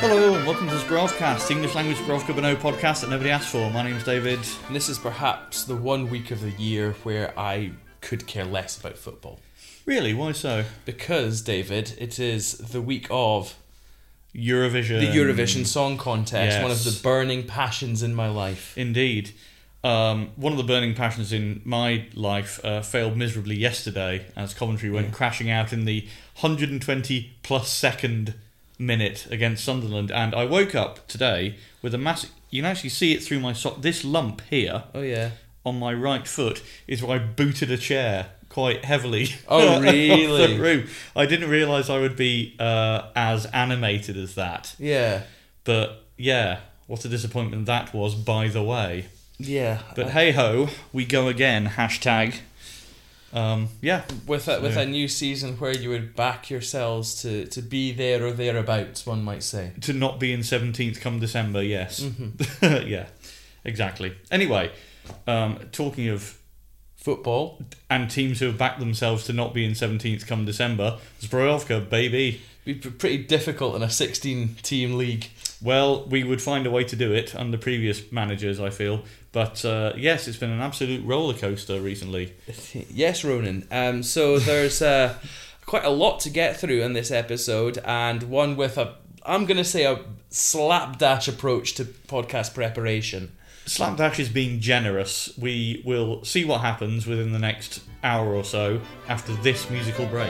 Hello and welcome to Zbrovcast, English language Zbrovka Bano podcast that nobody asked for. My name's David. And this is perhaps the one week of the year where I could care less about football. Really? Why so? Because, David, it is the week of Eurovision. the Eurovision Song Contest, Yes. one of the burning passions in my life. Indeed. One of the burning passions in my life failed miserably yesterday as Coventry went crashing out in the 120 plus second minute against Sunderland, and I woke up today with a massive... You can actually see it through my sock. This lump here Oh, yeah. on my right foot is where I booted a chair quite heavily. Oh, off really? the room. I didn't realise I would be as animated as that. Yeah. But yeah, what a disappointment that was, by the way. Yeah. But hey ho, we go again. Hashtag. Yeah. With a new season where you would back yourselves to be there or thereabouts, one might say. To not be in 17th come December, yes. Mm-hmm. Yeah, exactly. Anyway, talking of Football. and teams who have backed themselves to not be in 17th come December, Zbrojovka, baby. It'd be pretty difficult in a 16-team league. Well, we would find a way to do it under previous managers, I feel. But yes, it's been an absolute roller coaster recently. Yes, Ronan. So there's quite a lot to get through in this episode, and one with I'm going to say a slapdash approach to podcast preparation. Slapdash is being generous. We will see what happens within the next hour or so after this musical break.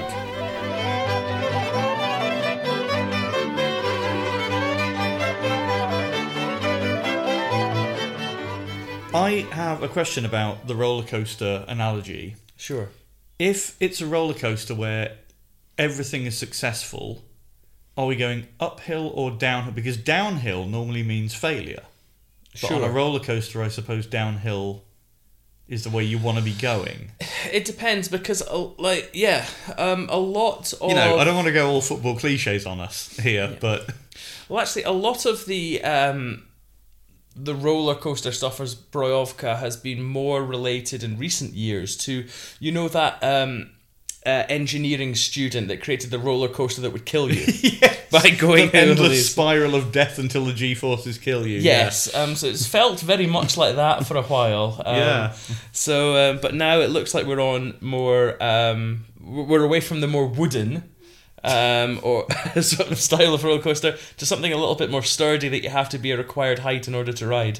I have a question about the roller coaster analogy. Sure. If it's a roller coaster where everything is successful, are we going uphill or downhill? Because downhill normally means failure. But on a roller coaster, I suppose downhill is the way you want to be going. It depends because, a lot of... You know, I don't want to go all football cliches on us here, but... Well, actually, a lot of the roller coaster stuff as Zbrojovka has been more related in recent years to, you know, that engineering student that created the roller coaster that would kill you by going the endless these spiral of death until the G-forces kill you. Yes, so it's felt very much like that for a while. Yeah. So, but now it looks like we're on more. We're away from the more wooden. Or sort of style of roller coaster to something a little bit more sturdy that you have to be a required height in order to ride.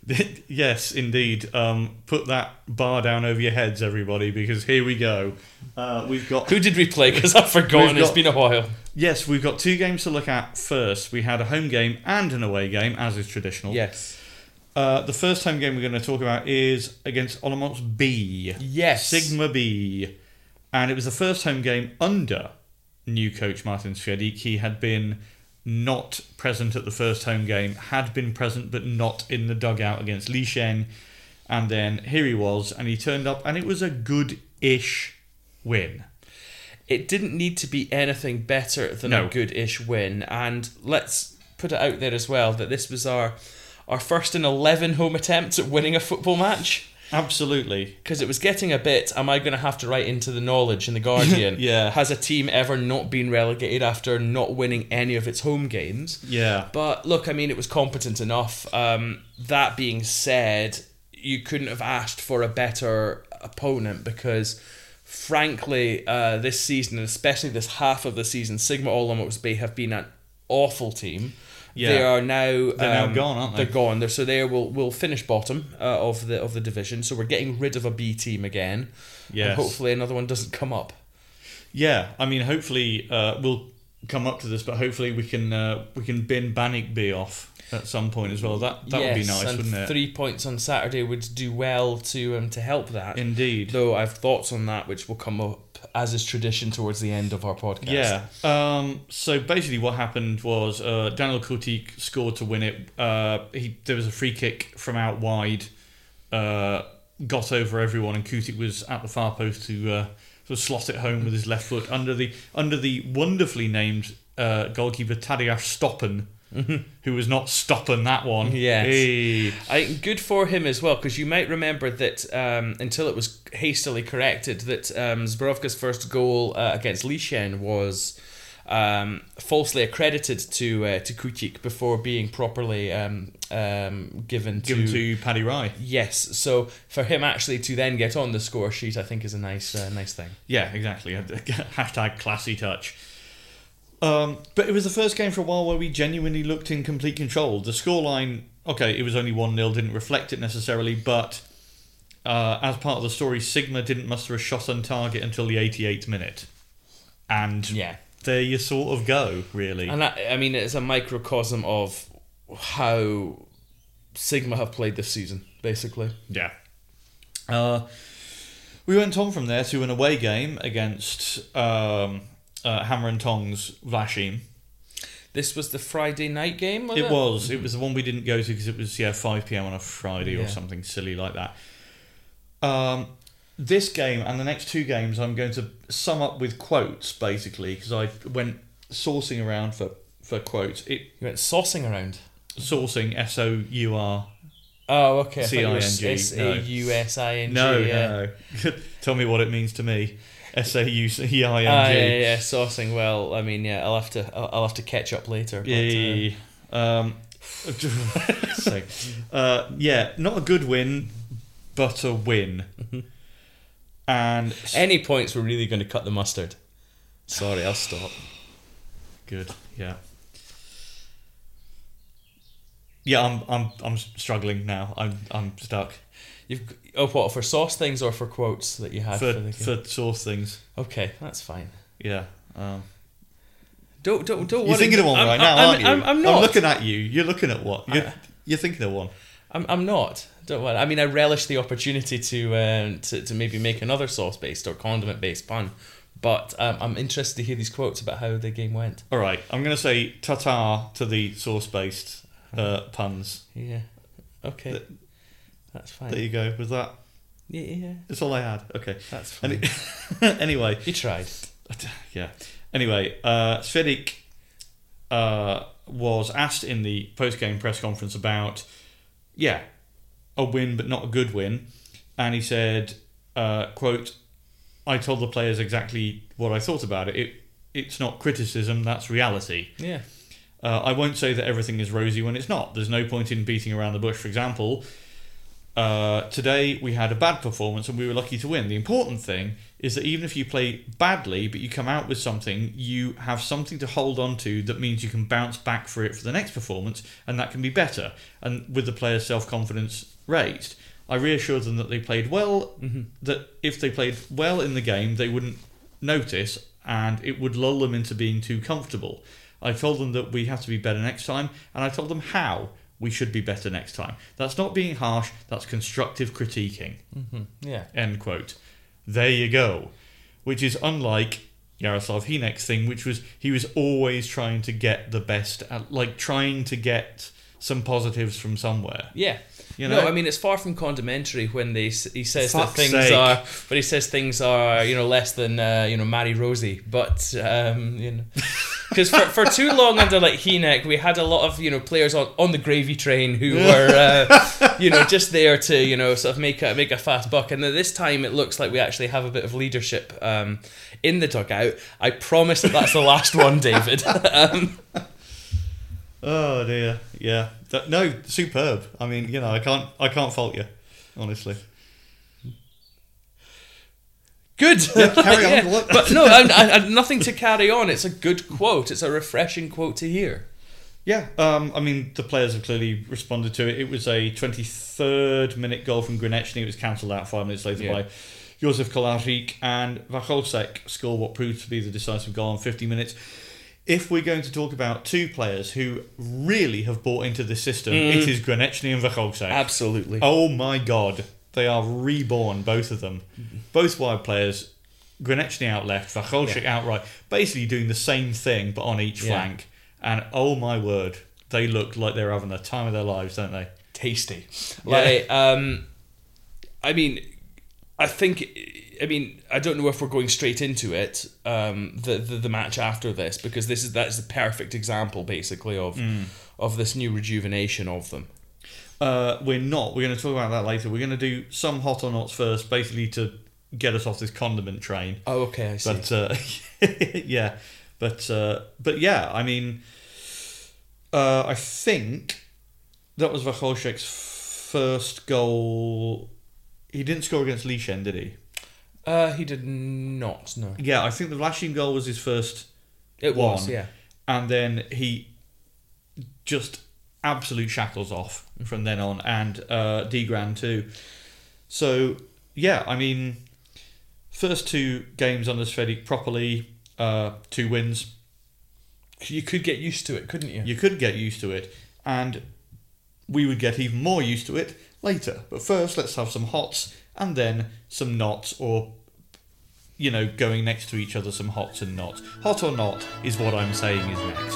Yes, indeed. Put that bar down over your heads, everybody, because here we go. We've got... Who did we play? Because I've forgotten. It's been a while. Yes, we've got two games to look at first. We had a home game and an away game, as is traditional. Yes. The first home game we're going to talk about is against Olomouc B. Yes. Sigma B. And it was the first home game under new coach Martin Sviadik. He had been not present at the first home game, had been present but not in the dugout against Liège, and then here he was, and he turned up, and it was a good-ish win. It didn't need to be anything better than a good-ish win, and let's put it out there as well that this was our first in 11 home attempts at winning a football match. Absolutely. Because it was getting a bit, am I going to have to write into the Knowledge in The Guardian? Yeah. Has a team ever not been relegated after not winning any of its home games? Yeah. But look, I mean, it was competent enough. That being said, you couldn't have asked for a better opponent because, frankly, this season, and especially this half of the season, Sigma Olomouc Bay have been an awful team. Yeah. They are now... They're now gone, aren't they? They're gone. So they will finish bottom of the division. So we're getting rid of a B team again. Yes. And hopefully another one doesn't come up. Yeah, I mean, hopefully we'll come up to this, but hopefully we can bin Banik B off at some point as well. That would be nice, wouldn't it? 3 points on Saturday would do well to help that. Indeed. Though I've thoughts on that, which will come up as is tradition towards the end of our podcast. Yeah. So basically, what happened was Daniel Kutik scored to win it. There was a free kick from out wide, got over everyone, and Kutik was at the far post to sort of slot it home with his left foot under the wonderfully named goalkeeper Tadeusz Stoppen. Who was not stopping that one. Yes. Hey. Good for him as well, because you might remember that until it was hastily corrected that Zbrojovka's first goal against Liège was falsely accredited to Kutik before being properly given to Paddy Rye. Yes, so for him actually to then get on the score sheet, I think is a nice thing. Yeah, exactly. Hashtag classy touch. But it was the first game for a while where we genuinely looked in complete control. The scoreline, okay, it was only 1-0, didn't reflect it necessarily, but as part of the story, Sigma didn't muster a shot on target until the 88th minute. And there you sort of go, really. And I mean, it's a microcosm of how Sigma have played this season, basically. Yeah. We went on from there to an away game against Hammer and Tongs Vlashim. This was the Friday night game, was it? It was. It was the one we didn't go to because it was 5 p.m. on a Friday or something silly like that. This game and the next two games I'm going to sum up with quotes, basically, because I went sourcing around for quotes. You went saucing around? Sourcing, S-O-U-R. Oh, okay. C-I-N-G. S-A-U-S-I-N-G. No. Tell me what it means to me. S-A-U-C-I-N-G. Yeah, saucing. Well, I mean, I'll have to catch up later. But, not a good win, but a win. And any points were really going to cut the mustard. Sorry, I'll stop. Good, yeah. Yeah, I'm struggling now. I'm stuck. What, for sauce things or for quotes that you had for the game? For sauce things. Okay, that's fine. Yeah. Don't worry. You're thinking of one right now, aren't you? I'm not. I'm looking at you. You're looking at what? You're thinking of one. I'm not. Don't worry. I mean, I relish the opportunity to maybe make another sauce-based or condiment-based pun, but I'm interested to hear these quotes about how the game went. All right, I'm going to say ta-ta to the sauce-based puns. Yeah. Okay. That's fine. There you go. Was that? Yeah. That's all I had. Okay. That's fine. Anyway. You tried. Yeah. Anyway, Svidik was asked in the post-game press conference about, a win but not a good win. And he said, quote, I told the players exactly what I thought about it. It's not criticism, that's reality. Yeah. I won't say that everything is rosy when it's not. There's no point in beating around the bush. For example, today we had a bad performance and we were lucky to win. The important thing is that even if you play badly but you come out with something, you have something to hold on to that means you can bounce back for it for the next performance, and that can be better. And with the players' self-confidence raised, I reassured them that they played well, that if they played well in the game they wouldn't notice and it would lull them into being too comfortable. I told them that we have to be better next time, and I told them how we should be better next time. That's not being harsh, that's constructive critiquing. Yeah. End quote. There you go. Which is unlike Yaroslav Hinek's thing, which was he was always trying to get the best, trying to get some positives from somewhere. Yeah. You know? No, I mean, it's far from condimentary when he says that Fuck's things sake. are, but he says things are, less than, Mary Rosie. But, because for too long under Hinek, we had a lot of, players on the gravy train who were, just there to, sort of make a fast buck. And then this time it looks like we actually have a bit of leadership in the dugout. I promise that's the last one, David. Oh dear, yeah. No, superb. I mean, I can't fault you, honestly. Good. Yeah, carry on. Yeah. But no, I nothing to carry on. It's a good quote. It's a refreshing quote to hear. Yeah, I mean, the players have clearly responded to it. It was a 23rd minute goal from Grenechny. It was cancelled out 5 minutes later by Josef Kolarczyk, and Wacholczek scored what proved to be the decisive goal in 50 minutes. If we're going to talk about two players who really have bought into this system, it is Grenechny and Wacholczek. Absolutely. Oh my God. They are reborn, both of them. Both wide players, Grenechny out left, Wacholczek out right, basically doing the same thing but on each flank. And oh my word, they look like they're having the time of their lives, don't they? Tasty. Yeah. I don't know if we're going straight into it, the match after this, because that's the perfect example, basically, of this new rejuvenation of them. We're not. We're going to talk about that later. We're going to do some hot or nots first, basically to get us off this condiment train. Oh, okay, I see. But But yeah, I mean, I think that was Wacholczyk's first goal. He didn't score against Lieshen, did he? He did not, no. Yeah, I think the Lashing goal was his first It one. was, yeah. And then he just absolute shackles off from then on, and D-Gran too. So, yeah, I mean, first 2 games under Svedík properly, 2 wins. You could get used to it, couldn't you? You could get used to it, and we would get even more used to it later. But first, let's have some hots, and then some nots, or, going next to each other, some hots and nots. Hot or not is what I'm saying is next.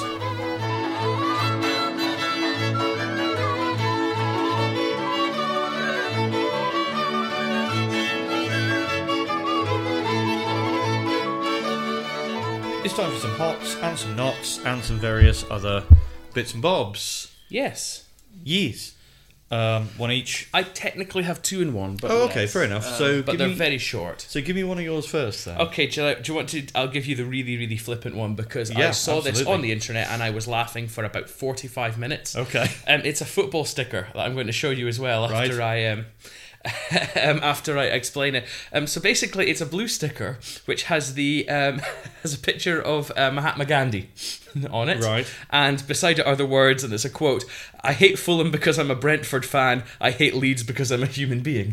It's time for some hots and some nots and some various other bits and bobs. Yes. Yes. One each. I technically have 2 in 1, but okay, fair enough. but they're very short. So give me one of yours first, then. Okay, do you want to? I'll give you the really, really flippant one because Yeah, I saw this absolutely. on the internet and I was laughing for about 45 minutes. Okay. It's a football sticker that I'm going to show you as well after Right. after I explain it. So basically, it's a blue sticker which has the has a picture of Mahatma Gandhi on it, Right. and beside it are the words, and it's a quote: "I hate Fulham because I'm a Brentford fan. I hate Leeds because I'm a human being."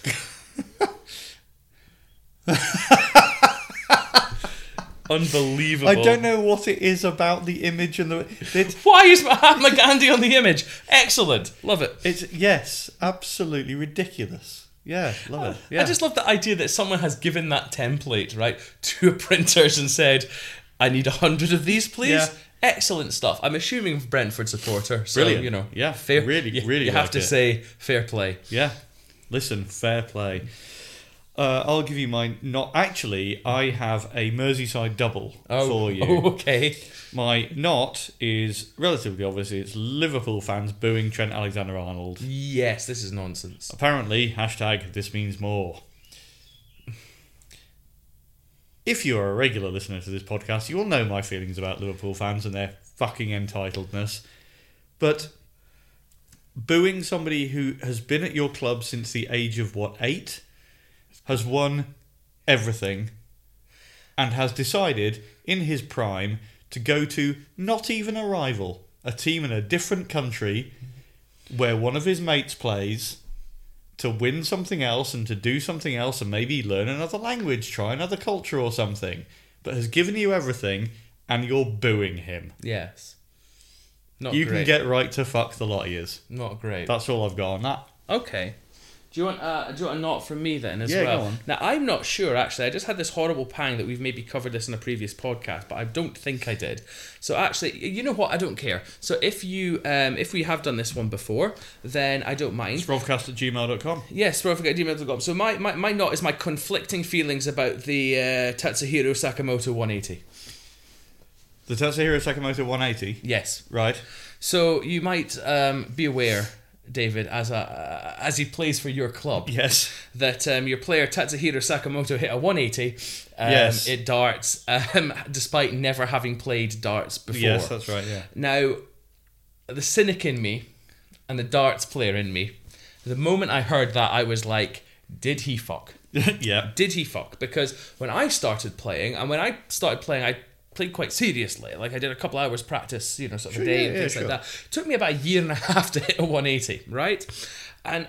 Unbelievable. I don't know what it is about the image and the. Why is Mahatma Gandhi on the image? Excellent. Love it. It's yes, absolutely ridiculous. Yeah, love it. Yeah. I just love the idea that someone has given that template, right, to printers and said, I need 100 of these, please. Yeah. Excellent stuff. I'm assuming Brentford supporter. So, Brilliant. Yeah, fair, really you have like to it. say fair play. Yeah. Listen, fair play. I'll give you mine. Not actually. I have a Merseyside double for you. Oh, okay. My not is relatively obvious. It's Liverpool fans booing Trent Alexander-Arnold. Yes, this is nonsense. Apparently, #this means more. If you're a regular listener to this podcast, you will know my feelings about Liverpool fans and their fucking entitledness. But booing somebody who has been at your club since the age of, 8? Has won everything and has decided, in his prime, to go to not even a rival, a team in a different country where one of his mates plays, to win something else and to do something else and maybe learn another language, try another culture or something, but has given you everything and you're booing him. Yes. Not You great. can get right to fuck the lot of yous. Not great. That's all I've got on that. Okay. Do you want a not from me then as Yeah, well? go on. Now I'm not sure actually. I just had this horrible pang that we've maybe covered this in a previous podcast, but I don't think I did. So actually, you know what? I don't care. So if we have done this one before, then I don't mind. Sprovcast@gmail.com. Yes, sprovcast@gmail.com. So my not is my conflicting feelings about the Tatsuhiro Sakamoto 180. The Tatsuhiro Sakamoto 180. Yes. Right. So you might be aware, David, as he plays for your club, Yes. that your player Tatsuhiro Sakamoto hit a 180 Yes. at darts, despite never having played darts before. Yes, that's right, yeah. Now, the cynic in me and the darts player in me, the moment I heard that, I was like, did he fuck? Yeah. Did he fuck? Because when I started playing, I played quite seriously. Like I did a couple hours practice, sort of Sure, a day yeah, and things sure. like that. It took me about a year and a half to hit a 180, right? And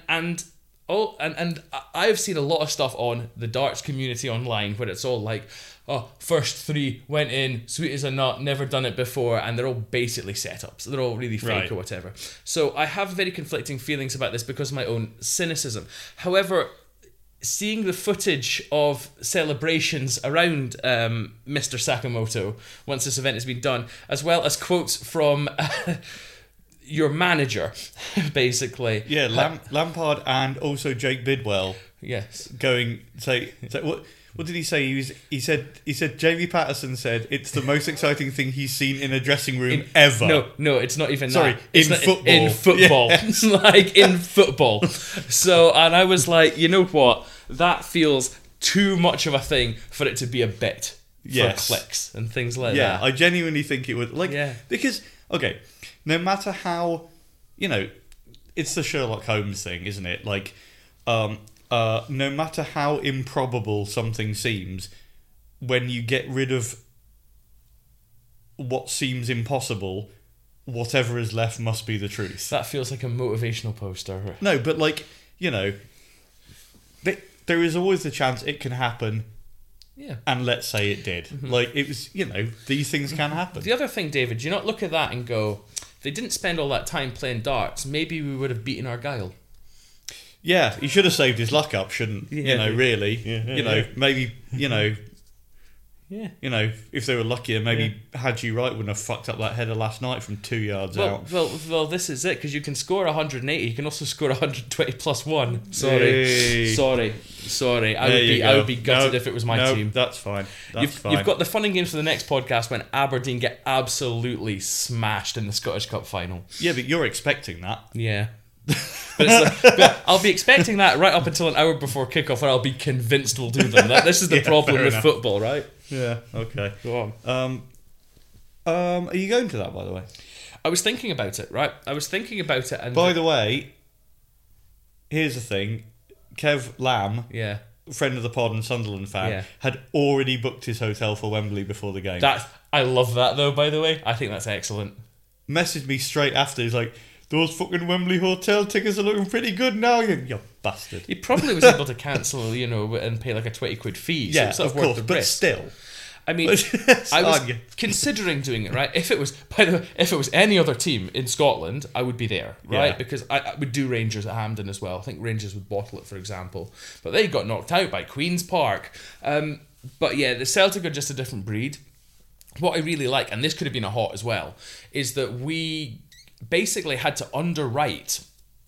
I've seen a lot of stuff on the darts community online where it's all like, oh, first 3 went in, sweet as a nut, never done it before, and they're all basically setups. They're all really fake Right. or whatever. So I have very conflicting feelings about this because of my own cynicism. However, seeing the footage of celebrations around Mr. Sakamoto once this event has been done, as well as quotes from your manager, basically. Yeah, Lampard and also Jake Bidwell Yes. going say what did he say? He said Jamie Patterson said it's the most exciting thing he's seen in a dressing room ever. No, it's not even Sorry, that. It's in not, football. In football. Yes. Like, in football. So, and I was like, you know what? That feels too much of a thing for it to be a bit. Yes. for clicks and things like Yeah, that. I genuinely think it would. Like, Yeah. because, okay, no matter how, it's the Sherlock Holmes thing, isn't it? Like, no matter how improbable something seems, when you get rid of what seems impossible, whatever is left must be the truth. That feels like a motivational poster. No, but like, there is always the chance it can happen. Yeah. And let's say it did. Like, it was, these things can happen. The other thing, David, do you not look at that and go, if they didn't spend all that time playing darts, maybe we would have beaten Argyle. Yeah, he should have saved his luck up, shouldn't, really. Yeah. Maybe, Yeah. if they were luckier, maybe Haji Wright wouldn't have fucked up that header last night from 2 yards out. Well, this is it, because you can score 180, you can also score 120 plus 1. Hey. Sorry. I would be gutted if it was my team. That's fine. That's You've got the fun and games for the next podcast when Aberdeen get absolutely smashed in the Scottish Cup final. Yeah, but you're expecting that. Yeah. but I'll be expecting that right up until an hour before kickoff, where I'll be convinced we'll do them. This is the problem fair with enough. football, right? Yeah, okay. Go on. Are you going to that, by the way? I was thinking about it, right? And By the way, here's the thing. Kev Lamb, yeah, friend of the pod and Sunderland fan, Yeah. had already booked his hotel for Wembley before the game. I love that though. By the way, I think that's excellent. Messaged me straight after. He's like, "Those fucking Wembley hotel tickets are looking pretty good now, you bastard." He probably was able to cancel, and pay like a 20 quid fee. So Yeah, it's sort of worth course, the but risk. still. I mean, I was considering doing it, right? If it was, by the way, if it was any other team in Scotland, I would be there, right? Yeah. Because I would do Rangers at Hampden as well. I think Rangers would bottle it, for example. But they got knocked out by Queen's Park. But yeah, the Celtic are just a different breed. What I really like, and this could have been a hot as well, is that we basically had to underwrite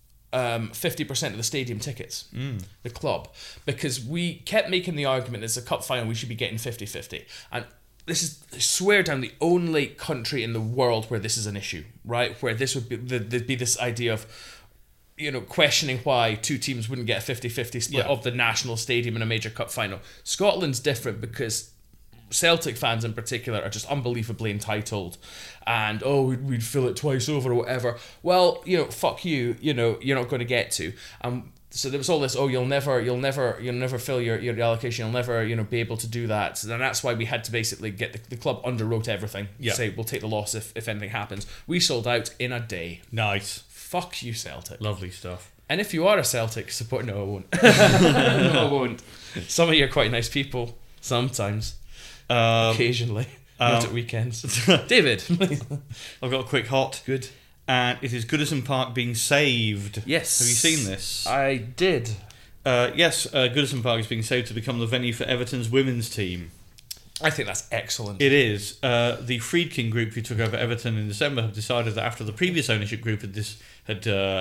50% of the stadium tickets, the club, because we kept making the argument it's a cup final, we should be getting 50-50. And this is, I swear down, the only country in the world where this is an issue, right? Where this would be, there'd be this idea of, questioning why two teams wouldn't get a 50-50 split of the national stadium in a major cup final. Scotland's different because Celtic fans in particular are just unbelievably entitled, and we'd fill it twice over or whatever. Well, fuck you. You're not going to get to. So there was all this. You'll never fill your allocation. You'll never be able to do that. So then that's why we had to basically get the club underwrote everything. Yeah. Say we'll take the loss if anything happens. We sold out in a day. Nice. Fuck you, Celtic. Lovely stuff. And if you are a Celtic supporter, no, I won't. No, I won't. Some of you are quite nice people sometimes. Occasionally, not at weekends. David, I've got a quick hot. Good. And it is Goodison Park being saved. Yes. Have you seen this? I did. Yes, Goodison Park is being saved to become the venue for Everton's women's team. I think that's excellent. It is. The Friedkin Group, who took over Everton in December, have decided that after the previous ownership group had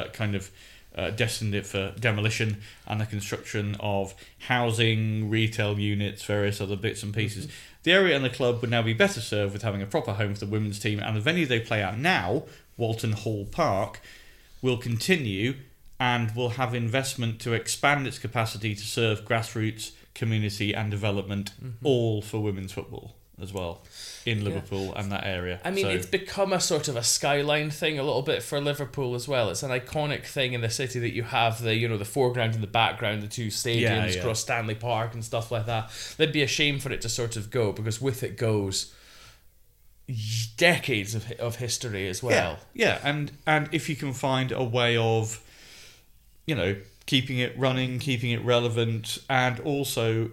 destined it for demolition and the construction of housing, retail units, various other bits and pieces. Mm-hmm. The area and the club would now be better served with having a proper home for the women's team, and the venue they play at now, Walton Hall Park, will continue and will have investment to expand its capacity to serve grassroots, community and development, all for women's football as well in Liverpool and that area. I mean, it's become a sort of a skyline thing a little bit for Liverpool as well. It's an iconic thing in the city that you have the foreground and the background, the two stadiums across Stanley Park and stuff like that. It'd be a shame for it to sort of go, because with it goes decades of history as well. Yeah, and if you can find a way of, keeping it running, keeping it relevant, and also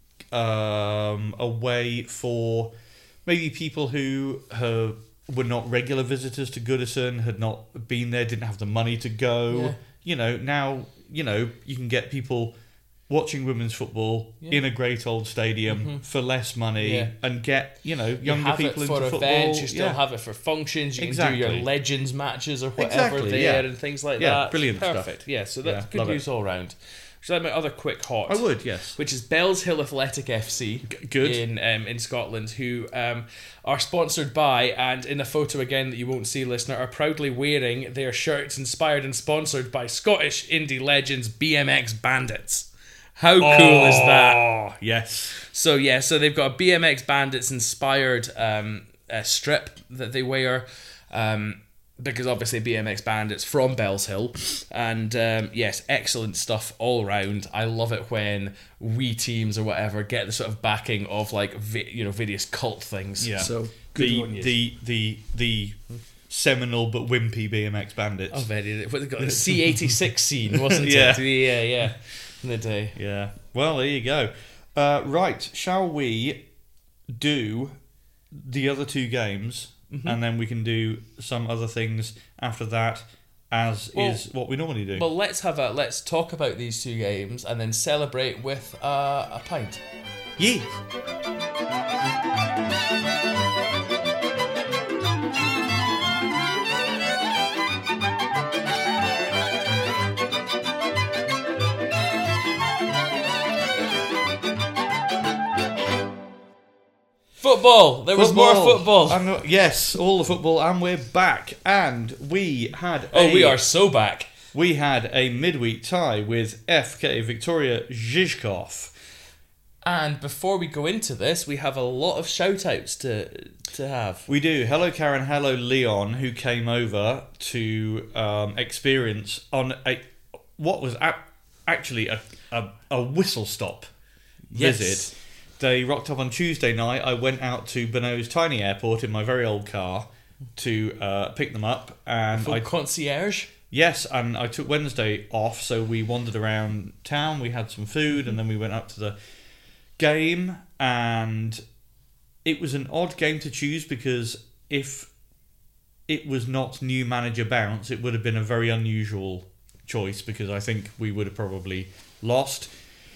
a way for maybe people who were not regular visitors to Goodison, had not been there, didn't have the money to go. Now you can get people watching women's football in a great old stadium for less money and get younger people into football. You have it for events, you still have it for functions, you can do your Legends matches or whatever and things like that. Brilliant Perfect. stuff. Yeah, so that's good news all round. So that's my other quick hot. I would, yes. Which is Bells Hill Athletic FC good. in Scotland, who are sponsored by, and in a photo again that you won't see, listener, are proudly wearing their shirts inspired and sponsored by Scottish indie legends BMX Bandits. How cool is that? Oh, yes. So they've got a BMX Bandits inspired strip that they wear, because obviously BMX Bandits from Bells Hill, and yes, excellent stuff all around. I love it when Wii teams or whatever get the sort of backing of like various cult things. Yeah. So good on you. the seminal but wimpy BMX Bandits. Oh, very. What they got, the C86 scene, wasn't Yeah. it? Yeah. In the day. Yeah. Well, there you go. Right. Shall we do the other two games, and then we can do some other things after that, is what we normally do. Well, let's talk about these two games and then celebrate with a pint. Yeah. Football. There was more football. And, yes, all the football, and we're back. And we had we are so back. We had a midweek tie with FK Victoria Zhizhkov. And before we go into this, we have a lot of shout-outs to have. We do. Hello, Karen. Hello, Leon, who came over to experience on what was actually a whistle-stop visit. They rocked up on Tuesday night. I went out to Bonneau's tiny airport in my very old car to pick them up. And Full concierge? Yes, and I took Wednesday off, so we wandered around town. We had some food, and then we went up to the game. And it was an odd game to choose, because if it was not new manager bounce, it would have been a very unusual choice, because I think we would have probably lost.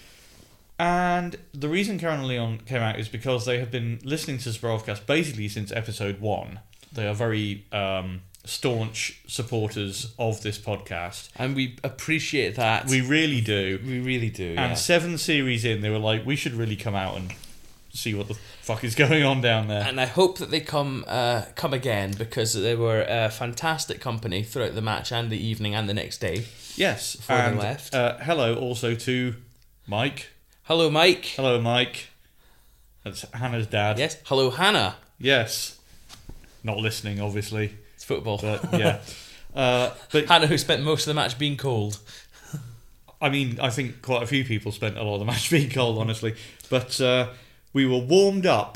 And the reason Karen and Leon came out is because they have been listening to Zborovcast basically since episode 1. They are very staunch supporters of this podcast. And we appreciate that. We really do. We really do, And 7 series in, they were like, we should really come out and see what the fuck is going on down there. And I hope that they come again, because they were a fantastic company throughout the match and the evening and the next day. Yes. Before they left. Hello also to Mike. Hello, Mike. Hello, Mike. That's Hannah's dad. Yes. Hello, Hannah. Yes. Not listening, obviously. It's football. But, yeah. But Hannah, who spent most of the match being cold. I mean, I think quite a few people spent a lot of the match being cold, honestly. But we were warmed up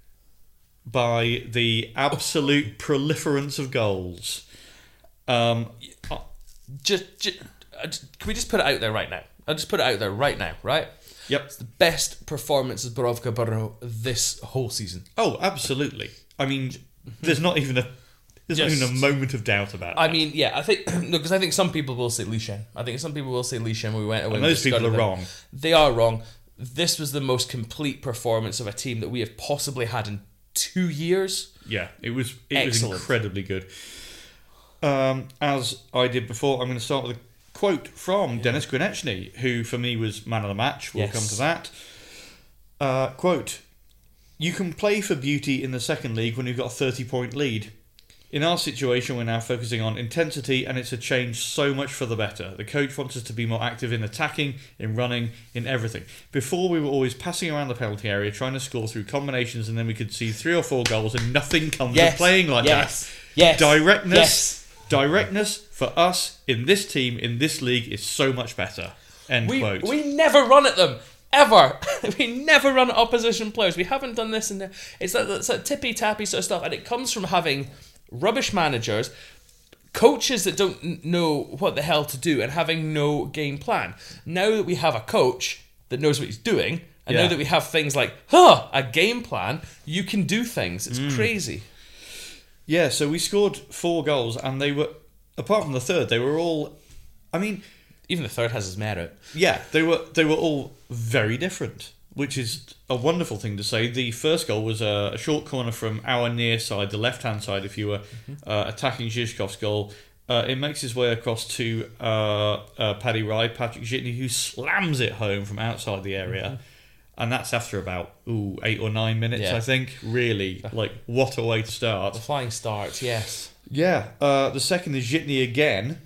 by the absolute proliferance of goals. Can we just put it out there right now? I'll just put it out there right now, right? Yep. It's the best performance of Borovka Brno this whole season. Oh, absolutely. I mean, there's not even a moment of doubt about it. I mean, yeah, I think because I think some people will say Lishan. I think some people will say Lishan. We went away. And those people are wrong. They are wrong. This was the most complete performance of a team that we have possibly had in 2 years. Yeah, it was Excellent. incredibly good. As I did before, I'm going to start with a quote from Dennis Grinechny, who for me was man of the match. We'll come to that. Quote, "You can play for beauty in the second league when you've got a 30-point lead. In our situation, we're now focusing on intensity, and it's a change so much for the better. The coach wants us to be more active in attacking, in running, in everything. Before, we were always passing around the penalty area, trying to score through combinations, and then we could see 3 or 4 goals, and nothing comes of playing like that. Yes. Directness for us in this team, in this league, is so much better." End quote. We never run at them. Ever. We never run at opposition players. We haven't done this. It's that tippy-tappy sort of stuff. And it comes from having rubbish managers, coaches that don't know what the hell to do, and having no game plan. Now that we have a coach that knows what he's doing, and now that we have things like a game plan, you can do things. It's crazy. Yeah, so we scored 4 goals, and they were, apart from the third, they were all, I mean, even the third has its merit. Yeah, they were all very different, which is a wonderful thing to say. The first goal was a short corner from our near side, the left-hand side, if you were attacking Zhizhkov's goal. It makes his way across to Paddy Rye, Patrick Zhitny, who slams it home from outside the area. And that's after about 8 or 9 minutes, I think. Really, what a way to start. The flying start, yes. Yeah, the second is Zhitny again,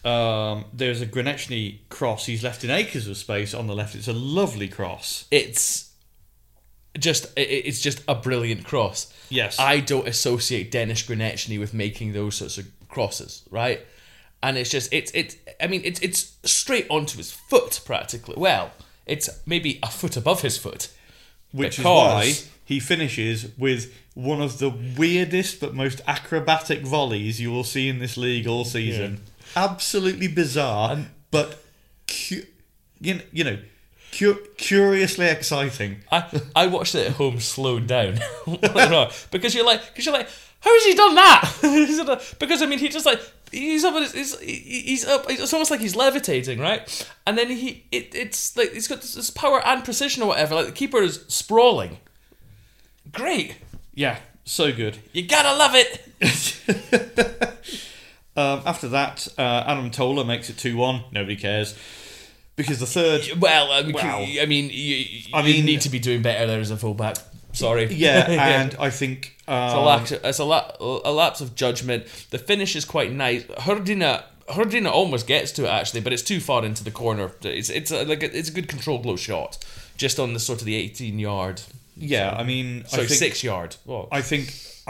there's a Granechny cross. He's left in acres of space on the left. It's a lovely cross. It's just a brilliant cross. Yes. I don't associate Denis Granechny with making those sorts of crosses, right? And it's just it's straight onto his foot practically. Well, it's maybe a foot above his foot. Which is why he finishes with one of the weirdest but most acrobatic volleys you will see in this league all season. Yeah. Absolutely bizarre, but curiously exciting. I watched it at home slowed down because you're like, how has he done that? Because I mean, he just like he's up. He's up. It's almost like he's levitating, right? And then it's like he's got this power and precision or whatever. Like the keeper is sprawling. Great. Yeah, so good. You gotta love it. After that, Adam Tola makes it 2-1. Nobody cares. Because the third... Well, you need to be doing better there as a fullback. Sorry. Yeah, and I think... it's a lapse of judgment. The finish is quite nice. Hrdina almost gets to it, actually, but it's too far into the corner. It's a good controlled low shot. Just on the sort of the 18-yard... Yeah, I mean... So 6-yard. Well, I think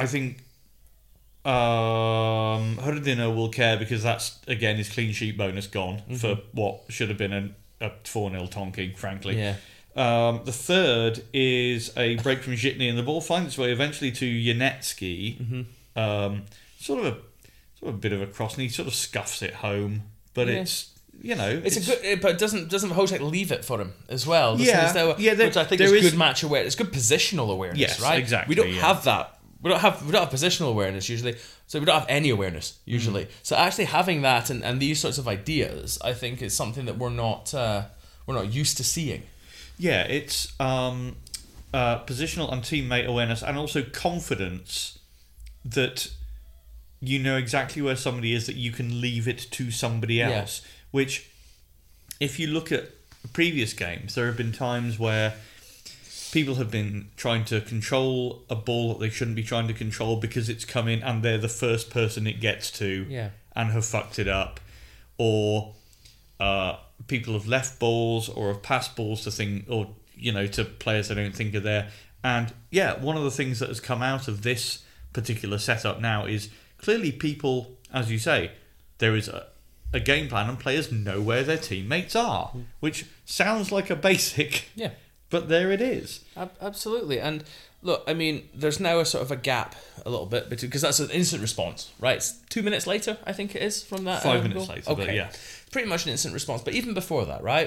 Hrdina will care because that's, again, his clean sheet bonus gone for what should have been a 4-0 tonking, frankly. Yeah. The third is a break from Zhitny, and the ball finds its way eventually to Yanetsky. Sort of a bit of a cross, and he sort of scuffs it home, but it's... it's a good, but doesn't Hojek leave it for him as well? Which I think is good match awareness. It's good positional awareness, yes, right? Exactly. We don't have that. We don't have positional awareness usually, so we don't have any awareness usually. So actually having that and these sorts of ideas, I think, is something that we're not used to seeing. Yeah, it's positional and teammate awareness, and also confidence that you know exactly where somebody is, that you can leave it to somebody else. Yeah. Which, if you look at previous games, there have been times where people have been trying to control a ball that they shouldn't be trying to control because it's come in and they're the first person it gets to and have fucked it up. Or people have left balls or have passed balls to players they don't think are there. And one of the things that has come out of this particular setup now is clearly people, as you say, there is a game plan and players know where their teammates are, which sounds like a basic, but there it is. Absolutely. And look, I mean, there's now a sort of a gap a little bit because that's an instant response, right? It's 2 minutes later, I think it is, from that. 5 minutes later, okay. But yeah. Pretty much an instant response, but even before that, right?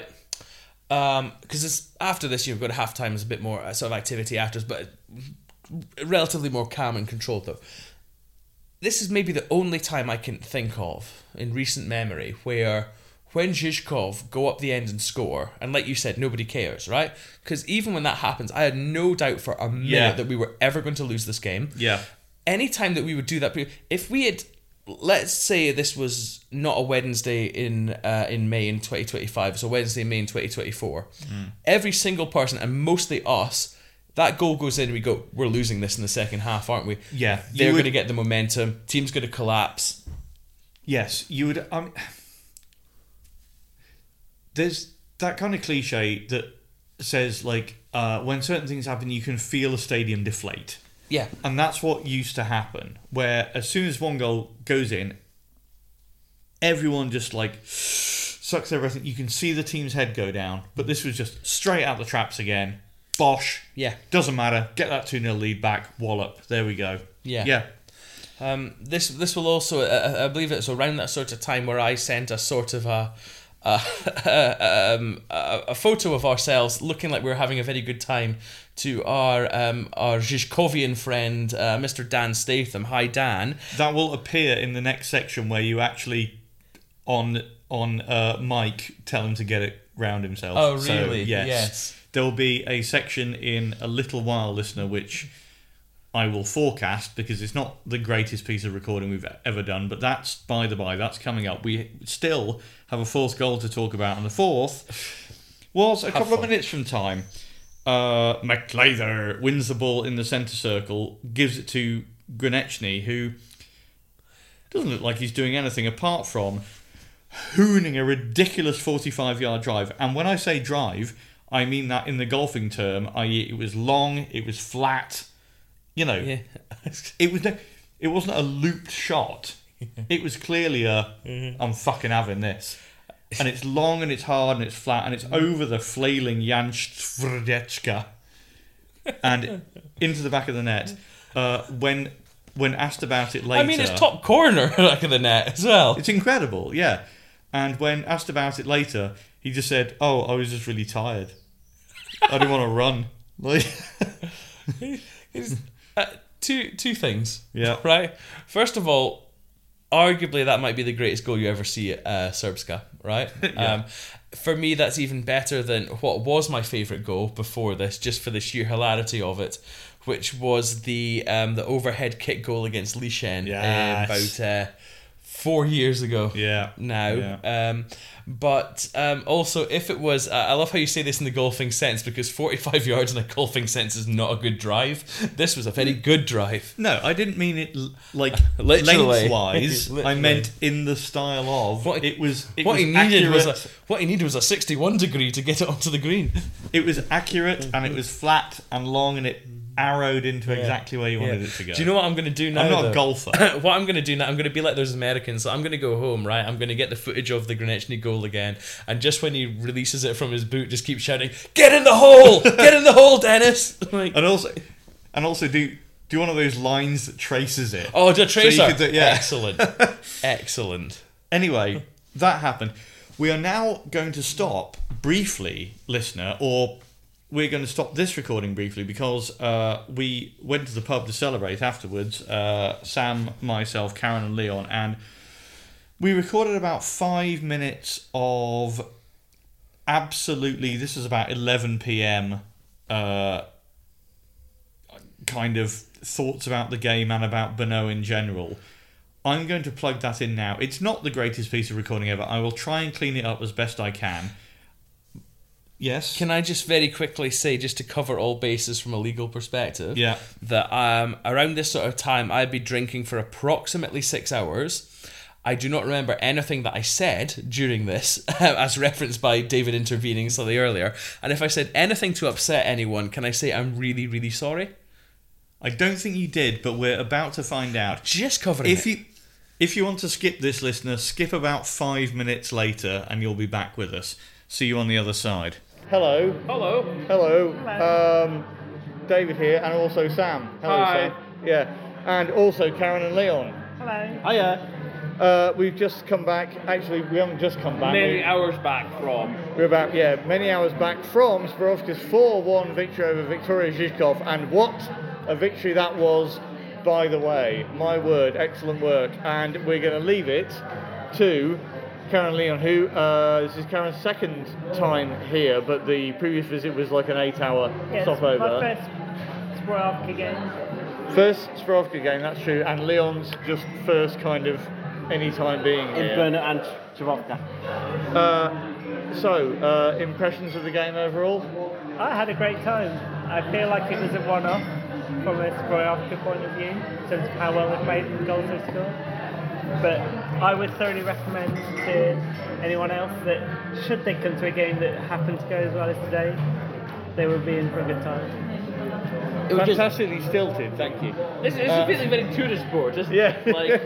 Because after this, you've got halftime is a bit more sort of activity after, but relatively more calm and controlled though. This is maybe the only time I can think of in recent memory where when Zhizkov go up the end and score, and like you said, nobody cares, right? Because even when that happens, I had no doubt for a minute that we were ever going to lose this game. Yeah. Anytime that we would do that, if we had, let's say this was not a Wednesday in May in 2025, so Wednesday, May in 2024, every single person, and mostly us, that goal goes in and we go, we're losing this in the second half, aren't we? Yeah. They're going to get the momentum. Team's going to collapse. Yes, you would... there's that kind of cliche that says, like, when certain things happen, you can feel a stadium deflate. Yeah. And that's what used to happen, where as soon as one goal goes in, everyone just, like, sucks everything. You can see the team's head go down, but this was just straight out the traps again. Bosh. Yeah. Doesn't matter. Get that 2-0 lead back. Wallop. There we go. Yeah. This will also, I believe it's around that sort of time where I sent a sort of a photo of ourselves looking like we were having a very good time to our Zhizkovian friend, Mr. Dan Statham. Hi, Dan. That will appear in the next section where you actually on mic tell him to get it round himself. Oh, really? So, yes. There will be a section in a little while, listener, which I will forecast because it's not the greatest piece of recording we've ever done, but that's, by the by, that's coming up. We still have a fourth goal to talk about, and the fourth was a couple of minutes from time. McLeather wins the ball in the centre circle, gives it to Granechny, who doesn't look like he's doing anything apart from hooning a ridiculous 45-yard drive. And when I say drive, I mean that in the golfing term, i.e. it was long, it was flat, you know. Yeah. It wasn't a looped shot. It was clearly I'm fucking having this. And it's long and it's hard and it's flat and it's over the flailing Jan Svrdečka and into the back of the net. When asked about it later... I mean, it's top corner back of the net as well. It's incredible, yeah. And when asked about it later, he just said, "Oh, I was just really tired. I didn't want to run." Like, two things. Yeah. Right? First of all, arguably that might be the greatest goal you ever see at Srpska, right? Yeah. For me, that's even better than what was my favourite goal before this, just for the sheer hilarity of it, which was the overhead kick goal against Lishen about 4 years ago. Yeah. Now. Yeah. But also, if it was... I love how you say this in the golfing sense, because 45 yards in a golfing sense is not a good drive. This was a very good drive. No, I didn't mean it Literally. lengthwise. I meant in the style of... What he needed was a 61 degree to get it onto the green. It was accurate, and it was flat and long, and it arrowed into exactly where you wanted it to go. Do you know what I'm going to do now? I'm not a golfer. What I'm going to do now, I'm going to be like those Americans. So I'm going to go home, right? I'm going to get the footage of the Granečny goal again, and just when he releases it from his boot, just keep shouting, "Get in the hole! Get in the hole, Dennis!" Like, and also do one of those lines that traces it. Oh, the tracer. So you could do, yeah. Excellent. Excellent. Anyway, that happened. We are now going to stop briefly, listener, or we're going to stop this recording briefly because we went to the pub to celebrate afterwards. Sam, myself, Karen and Leon, and we recorded about 5 minutes of absolutely, this is about 11 p.m, kind of thoughts about the game and about Brno in general. I'm going to plug that in now. It's not the greatest piece of recording ever. I will try and clean it up as best I can. Yes. Can I just very quickly say, just to cover all bases from a legal perspective, yeah, that around this sort of time I'd be drinking for approximately 6 hours. I do not remember anything that I said during this, as referenced by David intervening slightly earlier. And if I said anything to upset anyone, can I say I'm really, really sorry? I don't think you did, but we're about to find out. Just covering it. If you want to skip this, listener, skip about 5 minutes later and you'll be back with us. See you on the other side. Hello. Hello. Hello. David here, and also Sam. Hello, Hi. Sam. Yeah. And also Karen and Leon. Hello. Hiya. We've just come back. Actually, we haven't just come back. Many hours back from. We're about, many hours back from Zbrojovka's 4-1 victory over Viktoria Žižkov. And what a victory that was, by the way. My word, excellent work. And we're going to leave it to Karen Leon, who this is Karen's second time here, but the previous visit was like an 8-hour stopover. My first Zbrojovka game. First Zbrojovka game, that's true, and Leon's just first kind of any time being here. In Brno and Zbrojovka. So, impressions of the game overall? I had a great time. I feel like it was a one-off from a Zbrojovka point of view, in terms of how well they played and the goals they scored. But I would thoroughly recommend to anyone else that should they come to a game that happened to go as well as today, they will be in for a good time. It was fantastically stilted, thank you. It's feeling very tourist sport, isn't it? Yeah. Like,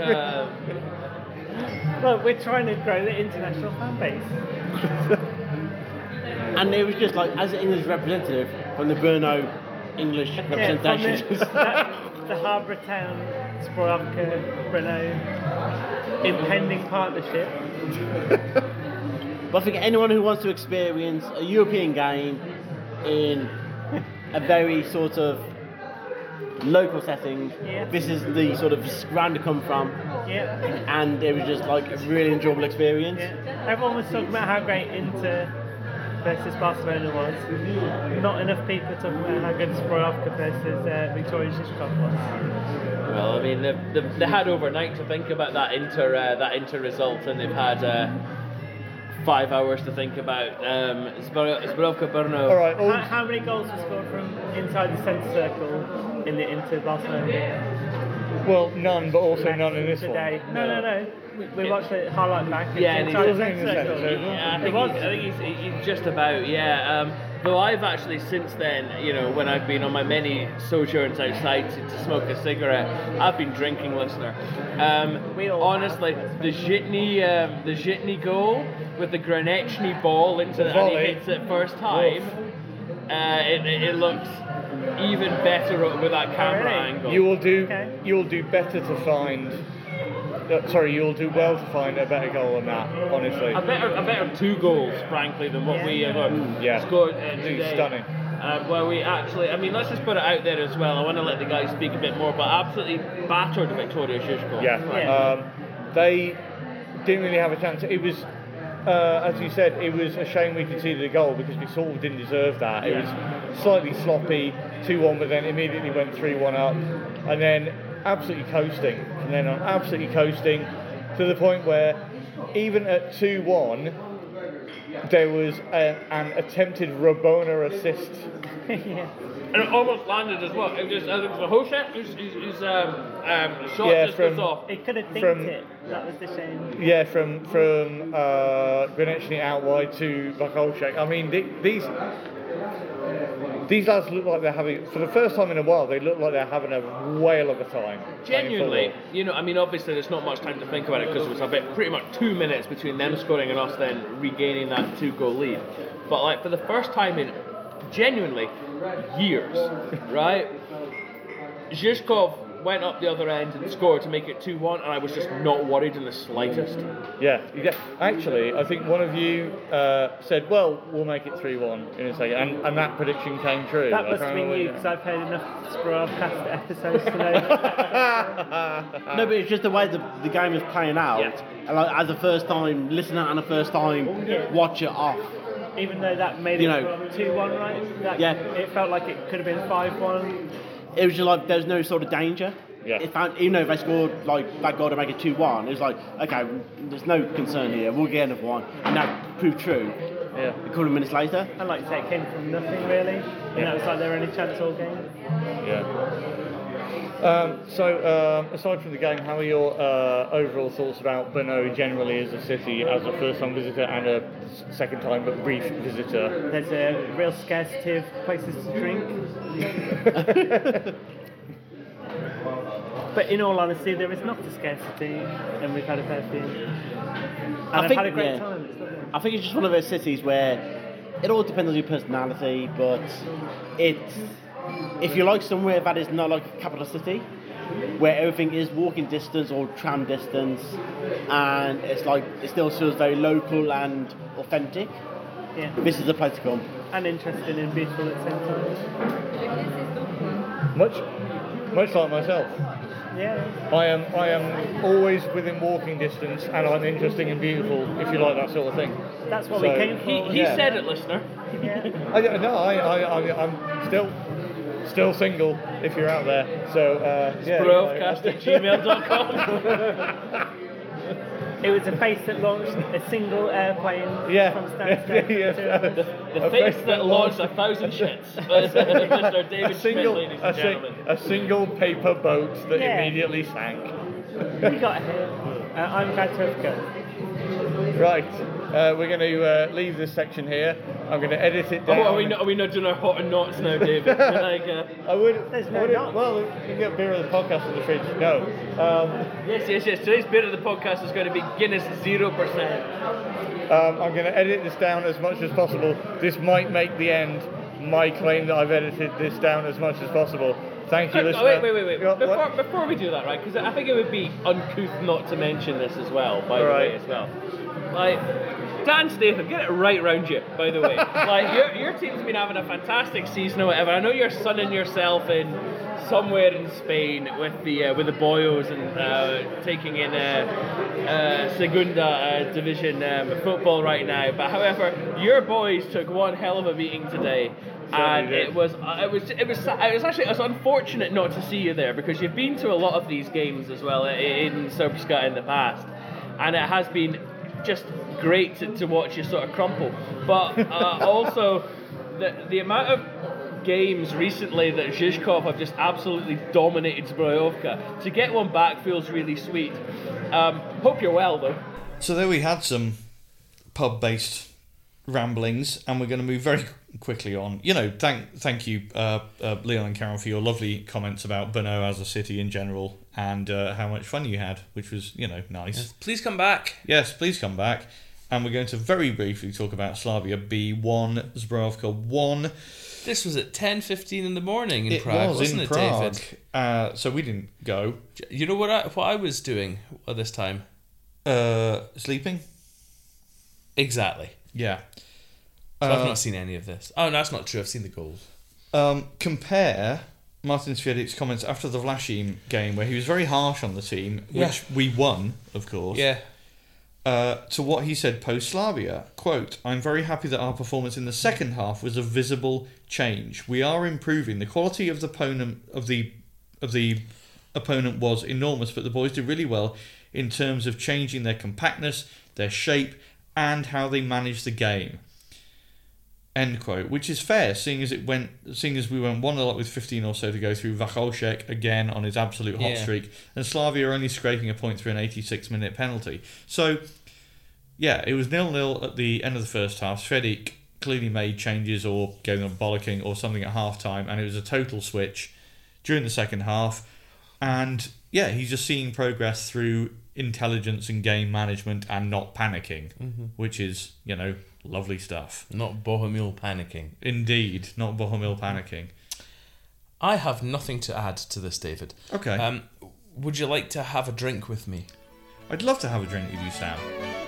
well, we're trying to grow the international fan base. And it was just like, as an English representative from the Brno English representation. The Harbour Town Zbrojovka Brno impending partnership. But I think anyone who wants to experience a European game in a very sort of local setting, this is the sort of ground to come from. Yeah. And it was just like a really enjoyable experience. Yeah. Everyone was talking about how great Inter versus Barcelona was. Not enough people talking about how good Zbrojovka versus Viktoria Žižkov was. well, I mean, they had overnight to think about that Inter result, and they've had 5 hours to think about Zbrojovka Brno. All right. How many goals were scored from inside the centre circle in the Inter Barcelona game? Well, none, but also none in this one. No. We watched the highlight back. Yeah, and it's he's- next episode. Yeah, I It was. think he's just about, yeah. Though I've actually since then, when I've been on my many sojourns outside to smoke a cigarette, I've been drinking, listener. We all Honestly, the Zhitny goal with the Granechny ball into and he volley. hits it first time. It looks even better with that camera really? angle. You will do. Okay. You will do better to find. You will do well to find a better goal than that. Honestly. A better 2 goals, frankly, than what we Yeah. scored today. Stunning. Where we actually, let's just put it out there as well. I want to let the guys speak a bit more, but absolutely battered Victoria Shishko. Yeah. They didn't really have a chance. It was, as you said, it was a shame we conceded a goal because we sort of didn't deserve that. It was slightly sloppy, 2-1, but then immediately went 3-1 up, and then absolutely coasting. From then on, absolutely coasting to the point where even at 2-1, there was an attempted Rabona assist. And it almost landed as well. It was Hosek whose shot just goes off. It could have dinked From- it. That was the shame. Yeah, from Granechny out wide to Vakolchek. I mean, these lads look like they're having, for the first time in a while, they look like they're having a whale of a time. playing Genuinely, football. obviously there's not much time to think about it because it was pretty much 2 minutes between them scoring and us then regaining that 2-goal lead. But for the first time in genuinely years, right? Zhishkov went up the other end and scored to make it 2-1, and I was just not worried in the slightest. Yeah. Actually, I think one of you said, well, we'll make it 3-1 in a second, and that prediction came true. That I must can't have been remember you when- because I've heard enough Sporofcast episodes to know. No, but it's just the way the game is playing out. Yeah. And like, as a first time listener and a first time watcher off. Even though that made You it know. 2-1, right? Yeah. It felt like it could have been 5-1. It was just like there's no sort of danger. Yeah. Even though they scored like that goal to make it 2-1, it was like, okay, there's no concern here. We'll get another one, and that proved true. Yeah. A couple of minutes later. And like you say, it came from nothing really. And that was like their only chance all game. Yeah. Aside from the game, how are your overall thoughts about Brno generally as a city, as a first-time visitor and a second-time but brief visitor? There's a real scarcity of places to drink. But in all honesty, there is not a scarcity, and we've had a fair few. And I've had a great time. It's lovely. I think it's just one of those cities where it all depends on your personality, but if you like somewhere that is not like a capital city, where everything is walking distance or tram distance, and it still feels very local and authentic, Yeah. this is the place to come. And interesting and beautiful at the same time. Much like myself. Yeah. I am always within walking distance, and I'm interesting and beautiful. If you like that sort of thing. That's what So- we came for. He Yeah. said it, listener. Yeah. I'm still single. If you're out there, so Sporofcast@gmail.com. It was a face that launched a single airplane Yeah. from Stansted Yeah. to The face that launched 1,000 shits. Mr. David Schmidt, ladies and gentlemen. a single paper boat that Yeah. immediately sank. we got here. I'm glad to have gone. Right, we're going to leave this section here. I'm going to edit it down. Are we not doing our hot and knots now, David? I would. There's no would knots. well, you can get beer of the podcast in the fridge. No. Yes. Today's bit of the podcast is going to be Guinness 0%. I'm going to edit this down as much as possible. This might make the end my claim that I've edited this down as much as possible. Thank you, listener. Wait. What? Before we do that, right? Because I think it would be uncouth not to mention this as well, by the Right. way, as well. Like, Dan Statham, get it right round you, by the way. Like, your team's been having a fantastic season or whatever. I know you're sunning yourself in somewhere in Spain with the boyos and taking in Segunda Division football right now. But however, your boys took one hell of a beating today. And did. it was unfortunate not to see you there because you've been to a lot of these games as well in Srpska in the past, and it has been just great to watch you sort of crumple. But also the amount of games recently that Zhizkov have just absolutely dominated Zbrojovka. To get one back feels really sweet. Hope you're well, though. So there we had some pub-based ramblings, and we're going to move very quickly on. Thank you, Leon and Karen, for your lovely comments about Brno as a city in general, and how much fun you had, which was, nice. Yes, please come back. Yes, please come back. And we're going to very briefly talk about Slavia B1, Zbrojovka 1. This was at 10:15 in the morning in Prague, wasn't it, Prague. David? So we didn't go. You know what I was doing at this time? Sleeping? Exactly. Yeah. So I've not seen any of this. Oh, no, that's not true. I've seen the goals. Compare Martin Sviedic's comments after the Vlašim game, where he was very harsh on the team, which we won, of course. Yeah. To what he said post-Slavia. Quote, "I'm very happy that our performance in the second half was a visible change. We are improving. The quality of the opponent was enormous, but the boys did really well in terms of changing their compactness, their shape, and how they managed the game." End quote. Which is fair, seeing as we went 1-0 with 15 or so to go through. Vacholšek again on his absolute hot streak, and Slavia are only scraping a point through an 86-minute penalty. So, yeah, it was 0-0 at the end of the first half. Sviedic clearly made changes or gave them a bollocking or something at half-time, and it was a total switch during the second half. And, yeah, he's just seeing progress through intelligence and game management and not panicking, which is, lovely stuff. Not Bohumil panicking. Indeed, not Bohumil panicking. I have nothing to add to this, David. Okay. Would you like to have a drink with me? I'd love to have a drink with you, Sam.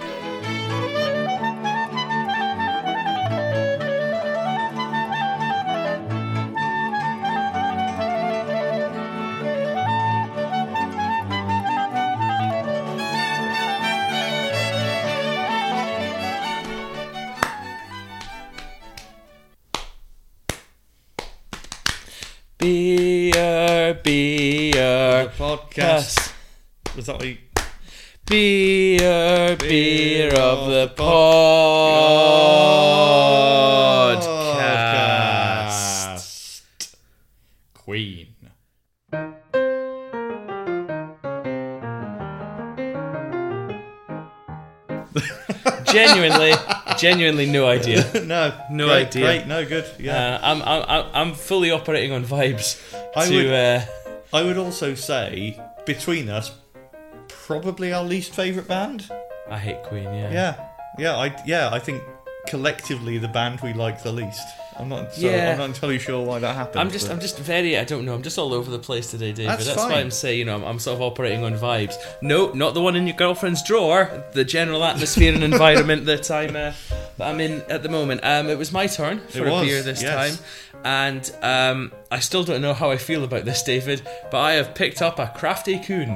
Beer, Podcast. Was that what you... Beer of the podcast. Queen. Genuinely no idea. No idea. Great, no good. Yeah. I'm fully operating on vibes. I would also say, between us, probably our least favourite band. I hate Queen. Yeah. I think collectively the band we like the least. I'm not entirely sure why that happened. I'm just I don't know. I'm just all over the place today, David. That's why fine. I'm saying, I'm sort of operating on vibes. No, not the one in your girlfriend's drawer. The general atmosphere and environment that I'm in at the moment. It was my turn for a beer this time, and I still don't know how I feel about this, David. But I have picked up a Crafty Kuhn.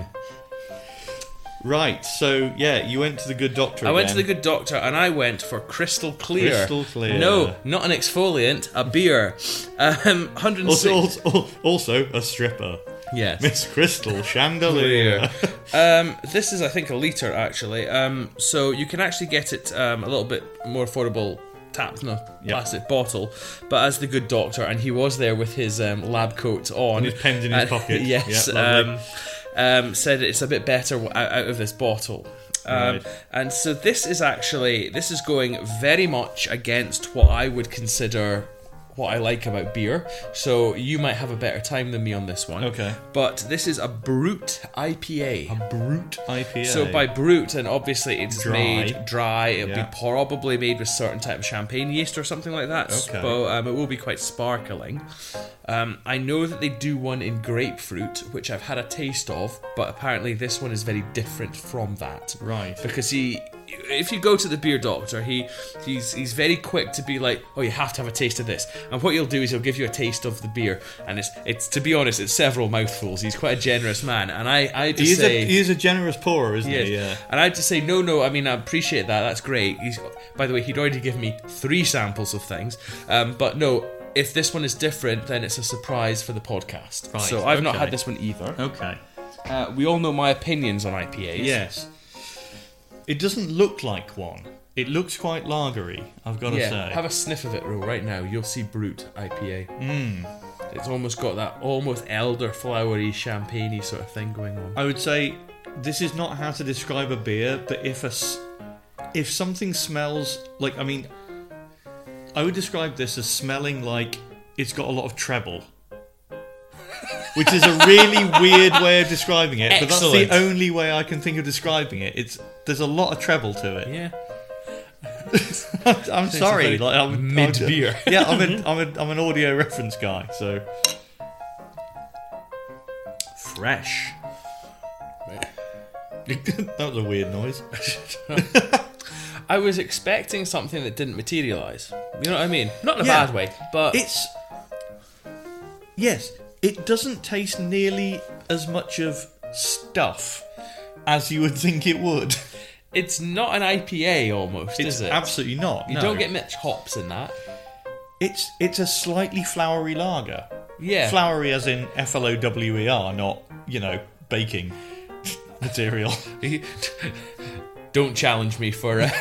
Right, so you went to the good doctor. I went to the good doctor and I went for Crystal Clear. Crystal Clear. No, not an exfoliant, a beer. 106. Also a stripper. Yes. Miss Crystal Chandelier. This is, I think, a litre actually. So you can actually get it a little bit more affordable tapped in a plastic bottle, but as the good doctor, and he was there with his lab coat on. And his pen's in his pocket. Yes. Said it's a bit better out of this bottle. Right. And so this is going very much against what I would consider what I like about beer. So you might have a better time than me on this one. Okay. But this is a Brut IPA. A Brut IPA. So by Brut, and obviously it's made dry. It'll be Yeah. probably made with certain type of champagne yeast or something like that. Okay. So it will be quite sparkling. I know that they do one in grapefruit, which I've had a taste of, but apparently this one is very different from that. Right. Because if you go to the beer doctor, he's very quick to be like, oh, you have to have a taste of this. And what he'll do is he'll give you a taste of the beer, and it's to be honest, it's several mouthfuls. He's quite a generous man, and I just say he is a generous pourer, isn't yes. he? Yeah. And I had to say no. I mean, I appreciate that. That's great. By the way, he'd already given me 3 samples of things, but no. If this one is different, then it's a surprise for the podcast. Right, So I've not had this one either. Okay. We all know my opinions on IPAs. Yes. It doesn't look like one. It looks quite lagery, I've got to say. Have a sniff of it, Ro, right now. You'll see Brut IPA. It's almost got that almost elderflowery, champagne-y sort of thing going on. I would say this is not how to describe a beer, but if something smells like, I mean, I would describe this as smelling like it's got a lot of treble. Which is a really weird way of describing it, but that's the only way I can think of describing it. There's a lot of treble to it. Yeah. I'm sorry, like I'm mid beer. Yeah, I'm an audio reference guy, so fresh. That was a weird noise. I was expecting something that didn't materialise. You know what I mean? Not in a bad way, but it doesn't taste nearly as much of stuff as you would think it would. It's not an IPA almost, is it? Absolutely not. You don't get much hops in that. It's a slightly flowery lager. Yeah. Flowery as in FLOWER, not, baking material. Don't challenge me for look,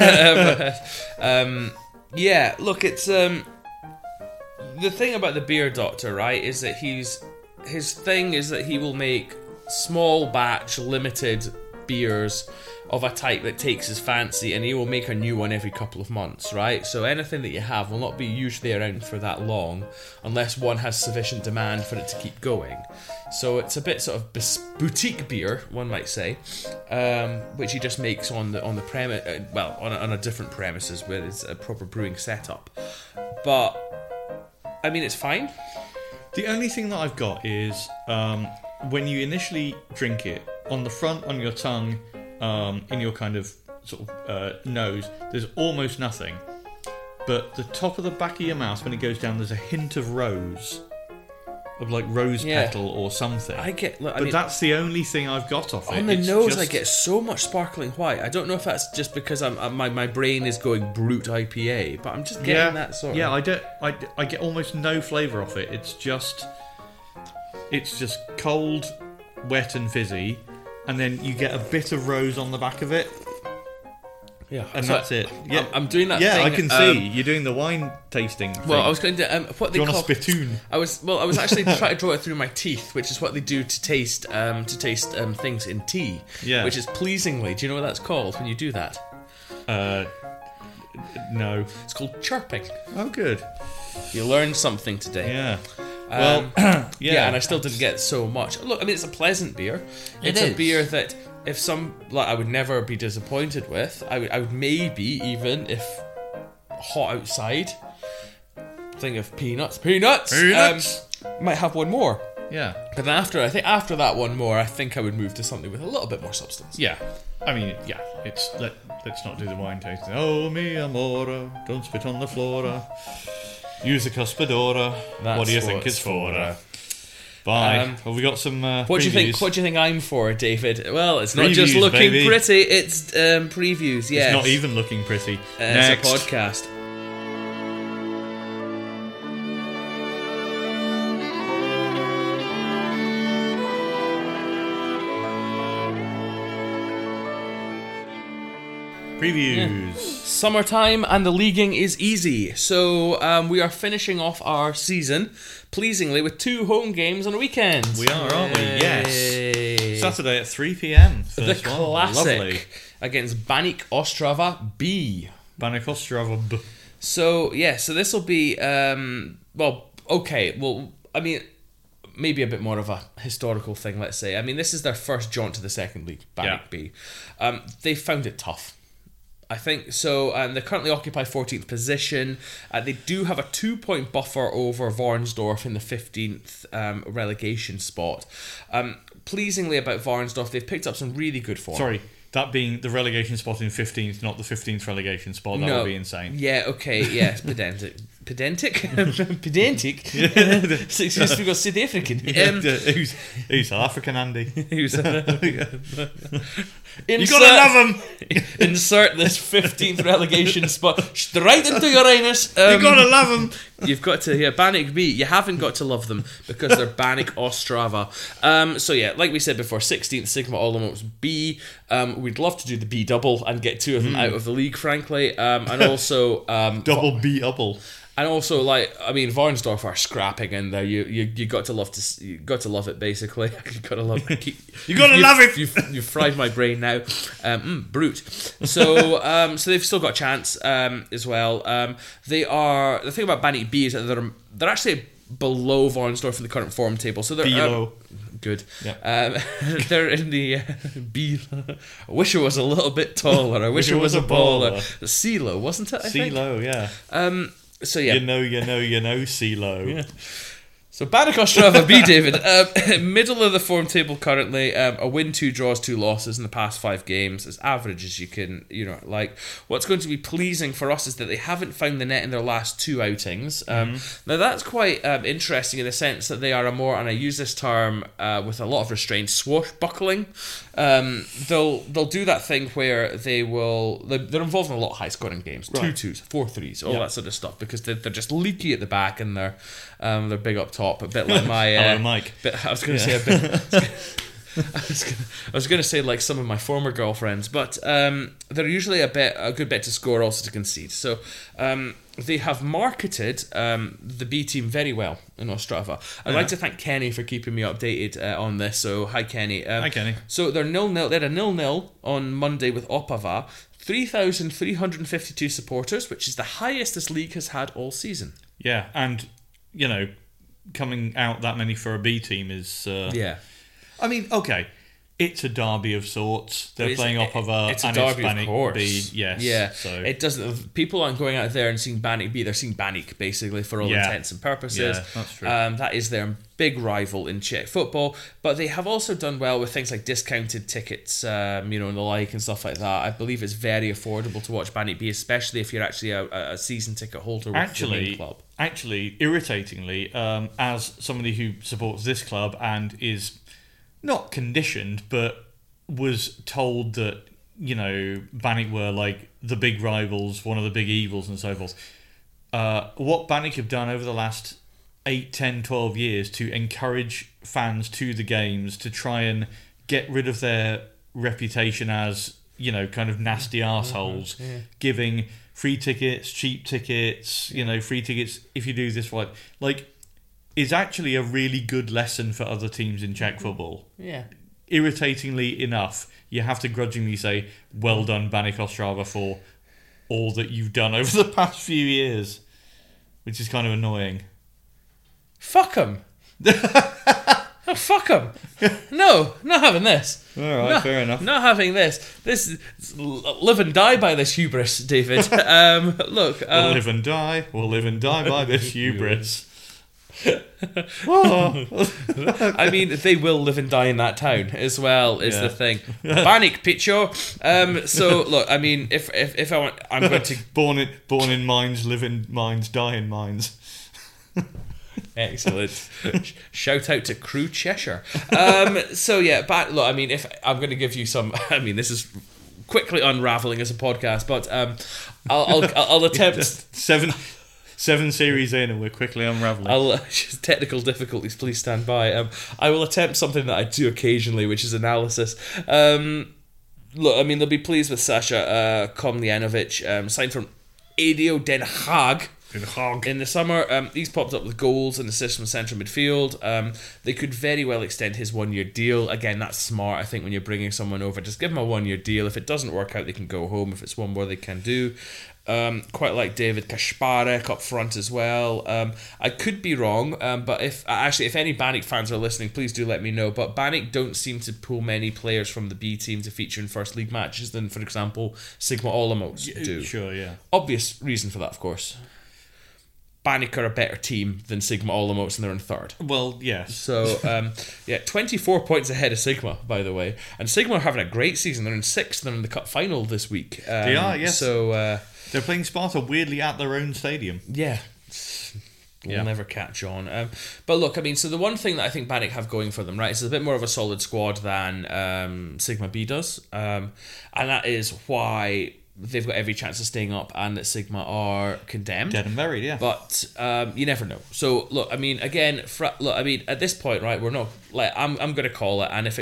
it's the thing about the beer doctor, right, is that his thing is that he will make small batch limited beers of a type that takes his fancy, and he will make a new one every couple of months, right? So anything that you have will not be usually around for that long unless one has sufficient demand for it to keep going. So it's a bit sort of boutique beer, one might say, which he just makes on the premise, on a different premises where it's a proper brewing setup. But I mean, it's fine. The only thing that I've got is when you initially drink it, on the front, on your tongue, in your kind of sort of nose, there's almost nothing. But the top of the back of your mouth, when it goes down, there's a hint of rose. Of like rose petal or something. But that's the only thing I've got off it. On the nose, I get so much sparkling white. I don't know if that's just because my brain is going Brut IPA, but I'm just getting that sort of... Yeah, I get almost no flavour off it. It's just cold, wet and fizzy, and then you get a bit of rose on the back of it. Yeah, and that's it. Yeah, I'm doing that. Yeah, thing, I can see you're doing the wine tasting thing. Well, I was going to what they call a spittoon. I was actually trying to draw it through my teeth, which is what they do to taste things in tea. Yeah, which is pleasingly. Do you know what that's called when you do that? No, it's called chirping. Oh, good. You learned something today. Yeah. Well, yeah, and I still didn't get so much. Look, I mean, it's a pleasant beer. It's a beer that I would never be disappointed with. I would maybe even, if hot outside, think of peanuts, might have one more. Yeah. But then after that one more, I think I would move to something with a little bit more substance. Yeah. I mean, yeah. Let's not do the wine tasting. Oh, mi amore, don't spit on the flora. Use a cuspadora. What do you think it's for? Bye. Have we got some what do you think? What do you think I'm for, David? Well, it's not just looking pretty. It's previews. Yes. It's not even looking pretty. It's a podcast. Previews. Yeah. Summertime and the leaguing is easy. So we are finishing off our season, pleasingly, with 2 home games on a weekend. We are, aren't we? Yes. Saturday at 3 p.m. The classic against Baník Ostrava B. Baník Ostrava B. So, yeah, so this will be, I mean, maybe a bit more of a historical thing, let's say. I mean, this is their first jaunt to the second league, Baník B. They found it tough, I think. So they currently occupy 14th position. They do have a 2-point buffer over Varnsdorf in the 15th relegation spot. Pleasingly about Varnsdorf, they've picked up some really good form. Sorry, that being the relegation spot in 15th, not the 15th relegation spot. That would be insane. Yeah, okay, yeah, it's pedantic. pedantic. Six we got South African. Who's South African, Andy? You gotta love him. Insert this 15th relegation spot straight into your anus. You gotta love them. You've got to, Banik B. You haven't got to love them because they're Banik Ostrava. So yeah, like we said before, 16th Sigma Olomouc B. We'd love to do the B double and get two of them out of the league, frankly. And also double B double. And also, Varnsdorf are scrapping in there. You got to love it. Basically, you got to love. You got to love it. You've fried my brain now. Brute. So they've still got a chance as well. The thing about Banik B is that they're actually below Varnsdorf in the current form table. So they're below. Good. Yeah. They're in the B. I wish it was a little bit taller. I wish it was a baller. CeeLo, wasn't it? CeeLo, yeah. So yeah, you know, CeeLo. Yeah. So Banik Ostrava B, David, middle of the form table currently. A win, 2 draws, 2 losses in the past 5 games, as average as you can, like. What's going to be pleasing for us is that they haven't found the net in their last 2 outings. Now that's quite interesting in the sense that they are a more, and I use this term with a lot of restraint, swashbuckling. They'll do that thing where they're involved in a lot of high scoring games, 2-2s, 4-3s, all that sort of stuff, because they're just leaky at the back and they're big up top, a bit like my hello Mike. I was going to say a bit. I was going to say like some of my former girlfriends, but they're usually a good bit to score, also to concede. So they have marketed the B team very well in Ostrava. I'd like to thank Kenny for keeping me updated on this. So hi Kenny. Hi Kenny. So they're 0-0. They had a 0-0 on Monday with Opava. 3,352 supporters, which is the highest this league has had all season. Yeah, and coming out that many for a B team is yeah. I mean, okay, it's a derby of sorts. They're playing Opava, it's a and derby, it's Banik of course. B. Yes, yeah. So it doesn't. People aren't going out there and seeing Banik B. They're seeing Banik basically for all intents and purposes. Yeah, that's true. That is their big rival in Czech football. But they have also done well with things like discounted tickets, and the like and stuff like that. I believe it's very affordable to watch Banik B, especially if you're actually a season ticket holder with the main club. Actually, irritatingly, as somebody who supports this club and is not conditioned, but was told that, Banik were like the big rivals, one of the big evils and so forth. What Banik have done over the last 8, 10, 12 years to encourage fans to the games, to try and get rid of their reputation as, kind of nasty arseholes, giving free tickets, cheap tickets, free tickets if you do this right. Like, is actually a really good lesson for other teams in Czech football. Yeah. Irritatingly enough, you have to grudgingly say, well done, Banik Ostrava, for all that you've done over the past few years, which is kind of annoying. Fuck them. Oh, fuck them. No, not having this. All right, fair enough. Not having this. This is live and die by this hubris, David. Look. We'll live and die. We'll live and die by this hubris. I mean, they will live and die in that town as well. Is the thing. Banik Picho. So look, I mean, if I want, I'm going to born in mines, live in mines, die in mines. Excellent. Shout out to Crew Cheshire. So yeah, but look, I mean, if I'm going to give you some, I mean, this is quickly unraveling as a podcast, but I'll attempt Seven series in and we're quickly unraveling. Just technical difficulties, please stand by. I will attempt something that I do occasionally, which is analysis. Look, I mean, they'll be pleased with Sasha Komljanovic, signed from ADO Den Haag. In the summer, he's popped up with goals and assists from central midfield. They could very well extend his 1-year deal. Again, that's smart, I think, when you're bringing someone over. Just give him a 1-year deal. If it doesn't work out, they can go home. If it's one more, they can do. Quite like David Kaczmarek up front as well. I could be wrong, but if any Banik fans are listening, please do let me know. But Banik don't seem to pull many players from the B team to feature in first league matches than, for example, Sigma Olomouc do. Sure, yeah. Obvious reason for that, of course. Banik are a better team than Sigma Olomouc, and they're in third. Well, yes. So, 24 points ahead of Sigma, by the way. And Sigma are having a great season. They're in 6th. They're in the cup final this week. They are, yes. So, they're playing Sparta weirdly at their own stadium. Yeah. We'll never catch on. But look, I mean, so the one thing that I think Banik have going for them, right, is a bit more of a solid squad than Sigma B does. And that is why they've got every chance of staying up and that Sigma are condemned. Dead and buried, yeah. But you never know. So, look, I mean, again, look, I mean, at this point, right, we're not, like, I'm going to call it, and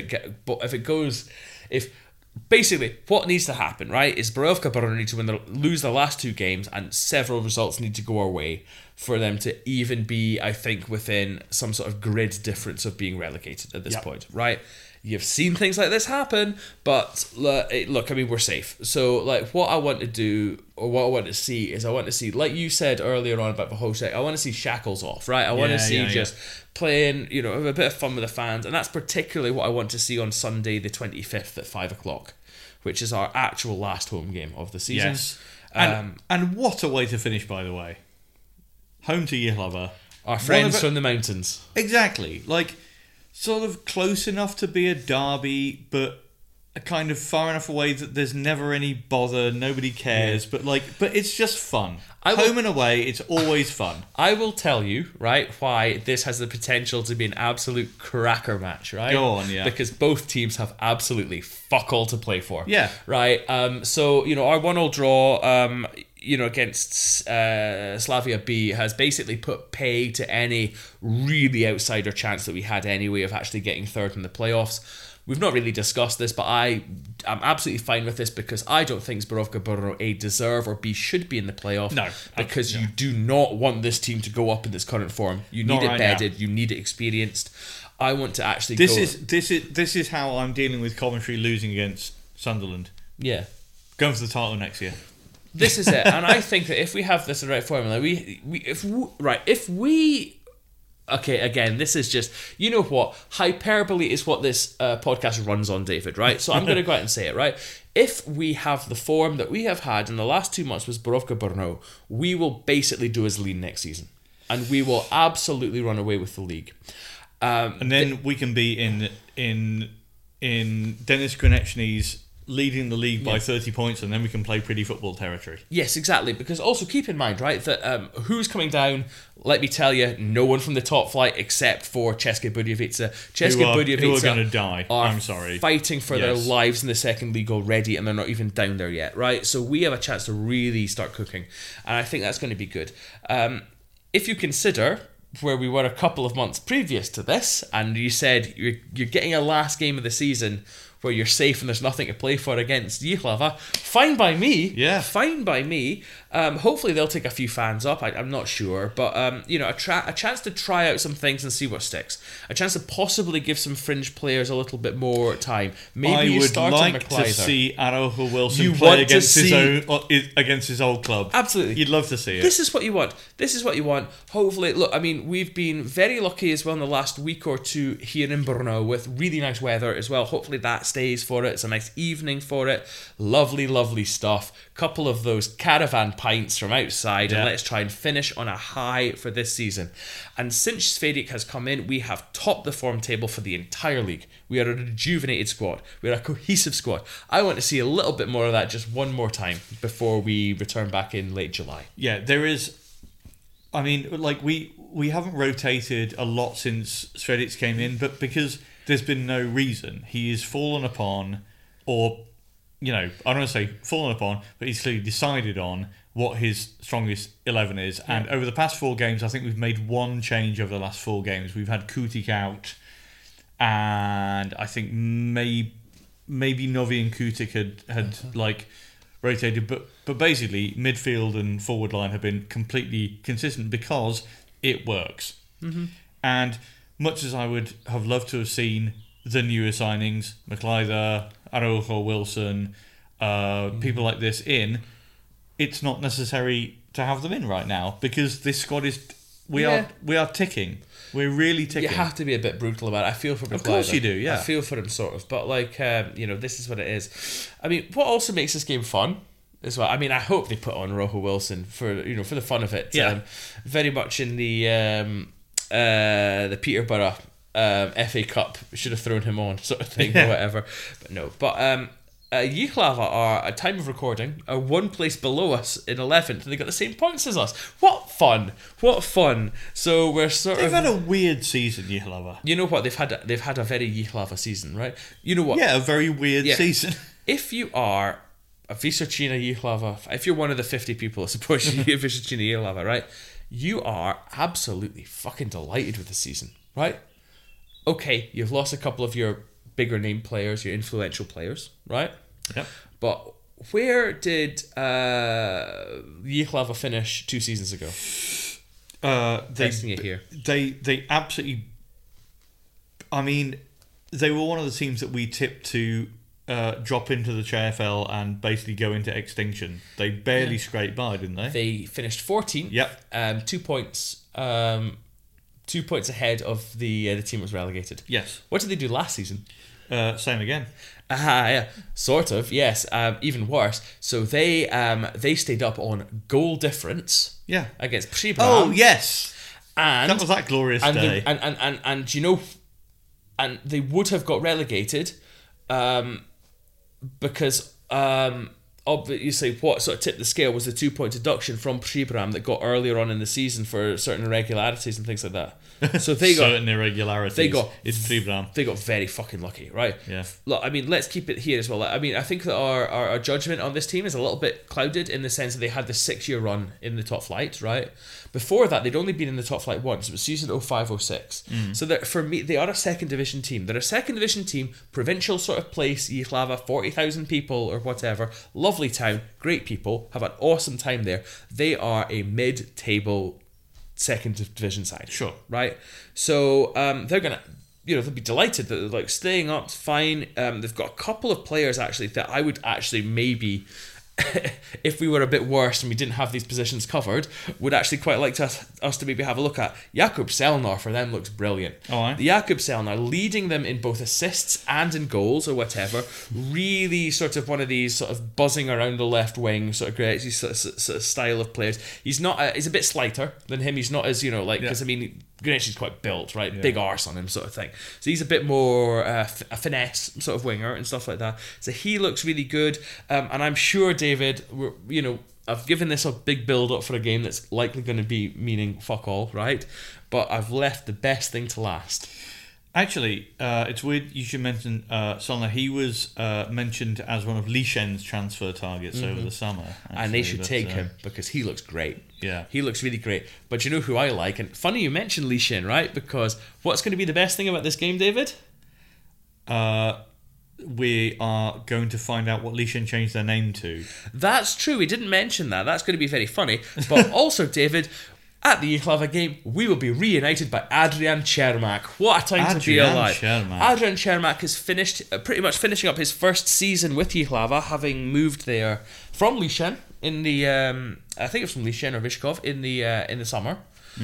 basically, what needs to happen, right, is Borovka Brno need to lose their last 2 games, and several results need to go our way for them to even be, I think, within some sort of grid difference of being relegated at this point, right? You've seen things like this happen, but look, I mean, we're safe. So, like, what I want to do, or what I want to see, is I want to see, like you said earlier on about Bohosek, I want to see shackles off, right? I want to see just playing, you know, have a bit of fun with the fans, and that's particularly what I want to see on Sunday the 25th at 5 o'clock, which is our actual last home game of the season. Yes. And what a way to finish, by the way. Home to Jihlava. Our friends from the mountains. Exactly. Like, sort of close enough to be a derby, but kind of far enough away that there's never any bother, nobody cares, but it's just fun. Home and away, it's always fun. I will tell you, right, why this has the potential to be an absolute cracker match, right? Go on, yeah. Because both teams have absolutely fuck all to play for. Yeah. Right? So, you know, our 1-1 draw, you know, against Slavia B has basically put pay to any really outsider chance that we had anyway of actually getting third in the playoffs. We've not really discussed this, but I'm absolutely fine with this because I don't think Zborovka Brno A deserve or B should be in the playoff. No. Because you do not want this team to go up in this current form. You need it bedded, you need it experienced. I want to actually This is how I'm dealing with Coventry losing against Sunderland. Yeah. Going for the title next year. This is it, and I think that if we have this right formula, if we okay, again, this is just, you know what, hyperbole is what this podcast runs on, David, right? So I'm going to go out and say it, right? If we have the form that we have had in the last 2 months with Borovka Brno, we will basically do as lean next season, and we will absolutely run away with the league. And then we can be in Dennis Granechny's leading the league by 30 points, and then we can play pretty football territory. Yes, exactly, because also keep in mind, right, that who's coming down, let me tell you, no one from the top flight except for České Budějovice. České Budějovice who are going to die. I'm sorry. Fighting for their lives in the second league already, and they're not even down there yet, right? So we have a chance to really start cooking, and I think that's going to be good. If you consider where we were a couple of months previous to this, and you said you're getting a last game of the season where you're safe and there's nothing to play for against Jihlava, fine by me. Yeah. Fine by me. Hopefully they'll take a few fans up. I'm not sure. But, you know, a chance to try out some things and see what sticks. A chance to possibly give some fringe players a little bit more time. Maybe you start on McLeither. I would like to see Araujo Wilson play against his old club. Absolutely. You'd love to see it. This is what you want. This is what you want. Hopefully, look, I mean, we've been very lucky as well in the last week or two here in Brno with really nice weather as well. Hopefully that stays for it. It's a nice evening for it. Lovely, lovely stuff. Couple of those caravan pints from outside, and let's try and finish on a high for this season. And since Sverdik has come in, we have topped the form table for the entire league. We are a rejuvenated squad. We are a cohesive squad. I want to see a little bit more of that just one more time before we return back in late July. Yeah, there is. I mean, like we haven't rotated a lot since Sverdik came in, but because there's been no reason, he is fallen upon, or, you know, I don't want to say fallen upon, but he's clearly decided on what his strongest 11 is. Yeah. And over the past 4 games, I think we've made one change over the last 4 games. We've had Kutik out, and I think maybe Novi and Kutik had like rotated, but basically midfield and forward line have been completely consistent because it works. Mm-hmm. And much as I would have loved to have seen the newer signings, McLeither, Araujo Wilson, people like this in, it's not necessary to have them in right now because this squad is we are ticking. We're really ticking. You have to be a bit brutal about it. I feel for McLeither. Of course you do, yeah. I feel for him sort of, but like you know, this is what it is. I mean, what also makes this game fun as well. I mean, I hope they put on Araujo Wilson for the fun of it. Yeah. Very much in the Peterborough FA Cup, should have thrown him on sort of thing or whatever. But no. But Yichlava are, at time of recording, are one place below us in 11th, and they got the same points as us. What fun! What fun! So we're sort They've of... had a weird season, Yichlava. You know what? They've had a very Yichlava season, right? You know what? Yeah, a very weird season. If you are a Vysočina Yichlava, if you're one of the 50 people supporting Vysočina Yichlava, right? You are absolutely fucking delighted with the season, right? Okay, you've lost a couple of your bigger name players, your influential players, right? Yep. But where did Yichlava finish 2 seasons ago? Testing it here. They absolutely... I mean, they were one of the teams that we tipped to drop into the JFL and basically go into extinction. They barely scraped by, didn't they? They finished 14th. Yep. 2 points. 2 points ahead of the team that was relegated. Yes. What did they do last season? Same again. Yeah, sort of. Yes, even worse. So they stayed up on goal difference. Yeah. Against Příbram. Oh yes. And that was that glorious and day. And you know, and they would have got relegated, because obviously what sort of tipped the scale was the 2 point deduction from Příbram that got earlier on in the season for certain irregularities and things like that. So they got certain irregularities. It's Příbram. They got very fucking lucky, right? Yeah. Look, I mean, let's keep it here as well. I mean, I think that our judgment on this team is a little bit clouded in the sense that they had this 6-year run in the top flight, right? Before that, they'd only been in the top flight once. It was season 05-06. So that for me, they are a second division team. They're a second division team, provincial sort of place, Yichlava, 40,000 people or whatever. Lovely town, great people, have an awesome time there. They are a mid-table second division side. Sure. Right? So they're going to, they'll be delighted that they're like staying up, fine. They've got a couple of players actually that I would actually maybe, if we were a bit worse and we didn't have these positions covered, would actually quite like us to maybe have a look at. Jakub Selnar for them looks brilliant. Oh, right. Jakub Selnar leading them in both assists and in goals or whatever. Really sort of one of these sort of buzzing around the left wing sort of great sort of style of players. He's not. He's a bit slighter than him. He's not as because I mean, Greenwich's quite built, right? Yeah. Big arse on him, sort of thing. So he's a bit more a finesse sort of winger and stuff like that. So he looks really good, and I'm sure, David, I've given this a big build up for a game that's likely going to be meaning fuck all, right? But I've left the best thing to last. Actually, it's weird you should mention Solna. He was mentioned as one of Lishen's transfer targets over the summer. Actually, and they should take him because he looks great. Yeah. He looks really great. But you know who I like? And funny you mentioned Lishen, right? Because what's going to be the best thing about this game, David? We are going to find out what Lishen changed their name to. That's true. We didn't mention that. That's going to be very funny. But also, David, at the Yichlava game, we will be reunited by Adrian Chermak. What a time to be alive. Adrian Chermak is pretty much finishing up his first season with Yichlava, having moved there from Lishen in the, I think it was from Lishen or Vyškov in the summer.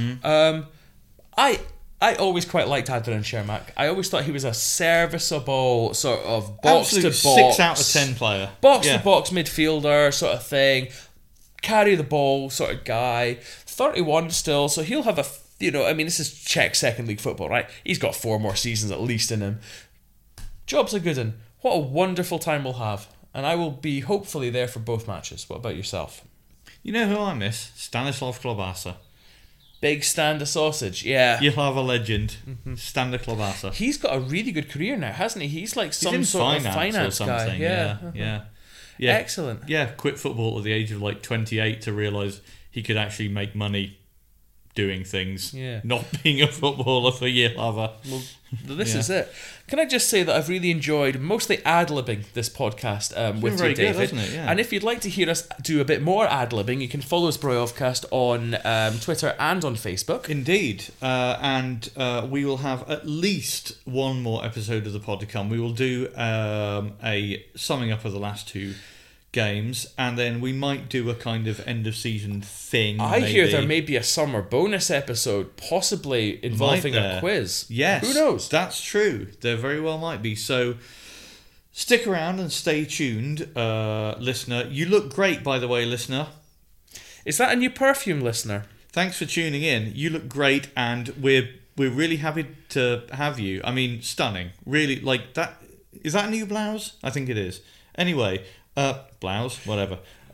I always quite liked Adrian Chermak. I always thought he was a serviceable sort of box-to-box... 6 out of 10 player. Box-to-box midfielder sort of thing. Carry the ball sort of guy. 31 still, so he'll have this is Czech second league football, right? He's got 4 more seasons at least in him. Job's a good one. What a wonderful time we'll have. And I will be hopefully there for both matches. What about yourself? You know who I miss? Stanislav Klobasa. Big Standa Sausage, yeah. Yichlava legend, Standa Klobasa. He's got a really good career now, hasn't he? He's like some sort of finance guy. Yeah. Excellent. Yeah, quit football at the age of 28 to realise he could actually make money doing things, not being a footballer for Yichlava. Well, this is it. Can I just say that I've really enjoyed mostly ad-libbing this podcast with you, David. Good, it? Yeah. And if you'd like to hear us do a bit more ad-libbing, you can follow us Zbrojovcast on Twitter and on Facebook. Indeed. And we will have at least one more episode of the pod to come. We will do a summing up of the last 2 games, and then we might do a kind of end of season thing. I hear there may be a summer bonus episode, possibly involving a quiz. Yes, who knows? That's true. There very well might be. So stick around and stay tuned, listener. You look great, by the way, listener. Is that a new perfume, listener? Thanks for tuning in. You look great, and we're really happy to have you. I mean, stunning. Really, like that. Is that a new blouse? I think it is. Anyway, blouse, whatever.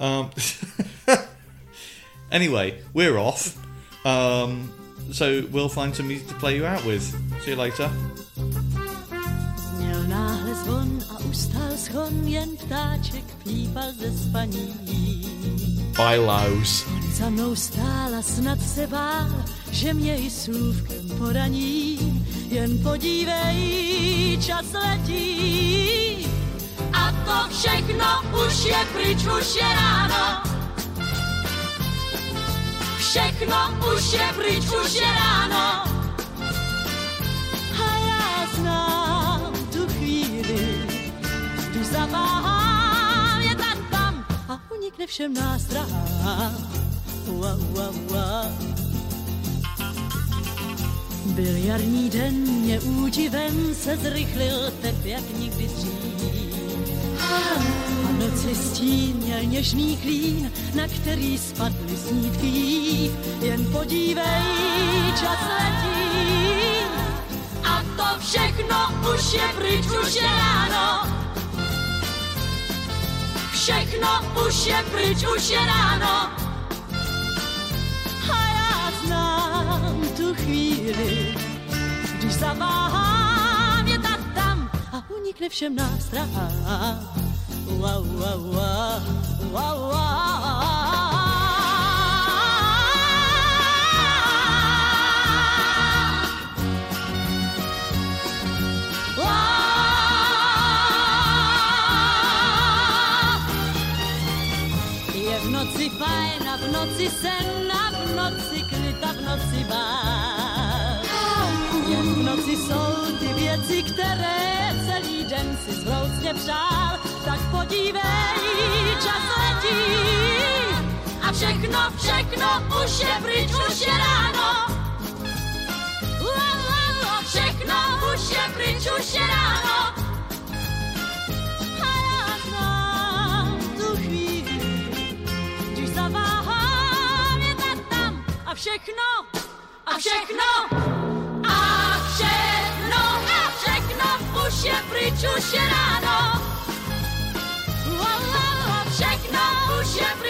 Anyway, we're off. So we'll find some music to play you out with. See you later. Měl náhle zvon a ustal schon, jen ptáček pípal ze spaní. Bylaus. On za mnou stál a snad se bál, že mě i slůvkem poraní. Jen podívej, čas letí. A to všechno už je pryč, už je ráno. Všechno už je pryč, už je ráno. A já znám tu chvíli, když zaváhám, je tam a unikne všem nástrahám. Byl jarní den, mě údiven se zrychlil tep jak nikdy dřív. A noci stín měl něžný klín, na který spadly snídky. Jen podívej, čas letí. A to všechno už je pryč, už je ráno. Všechno už je pryč, už je ráno. A já znám tu chvíli, když zaváhám, je tam a unikne všem nástrahám. Wow, wow, wow, wow, wow. Je v noci fajn a v noci sen a v noci klid a v noci bál. Jen v noci jsou ty věci, které celý den si zhroutně přál. Tak podívej, čas letí. A všechno, všechno už je pryč, už je ráno. Všechno už je pryč, už je ráno. A já znám tu chvíli, když zaváhám, je tam a všechno, a všechno, a všechno, a všechno už je pryč, už je ráno. Všechno už je pryč.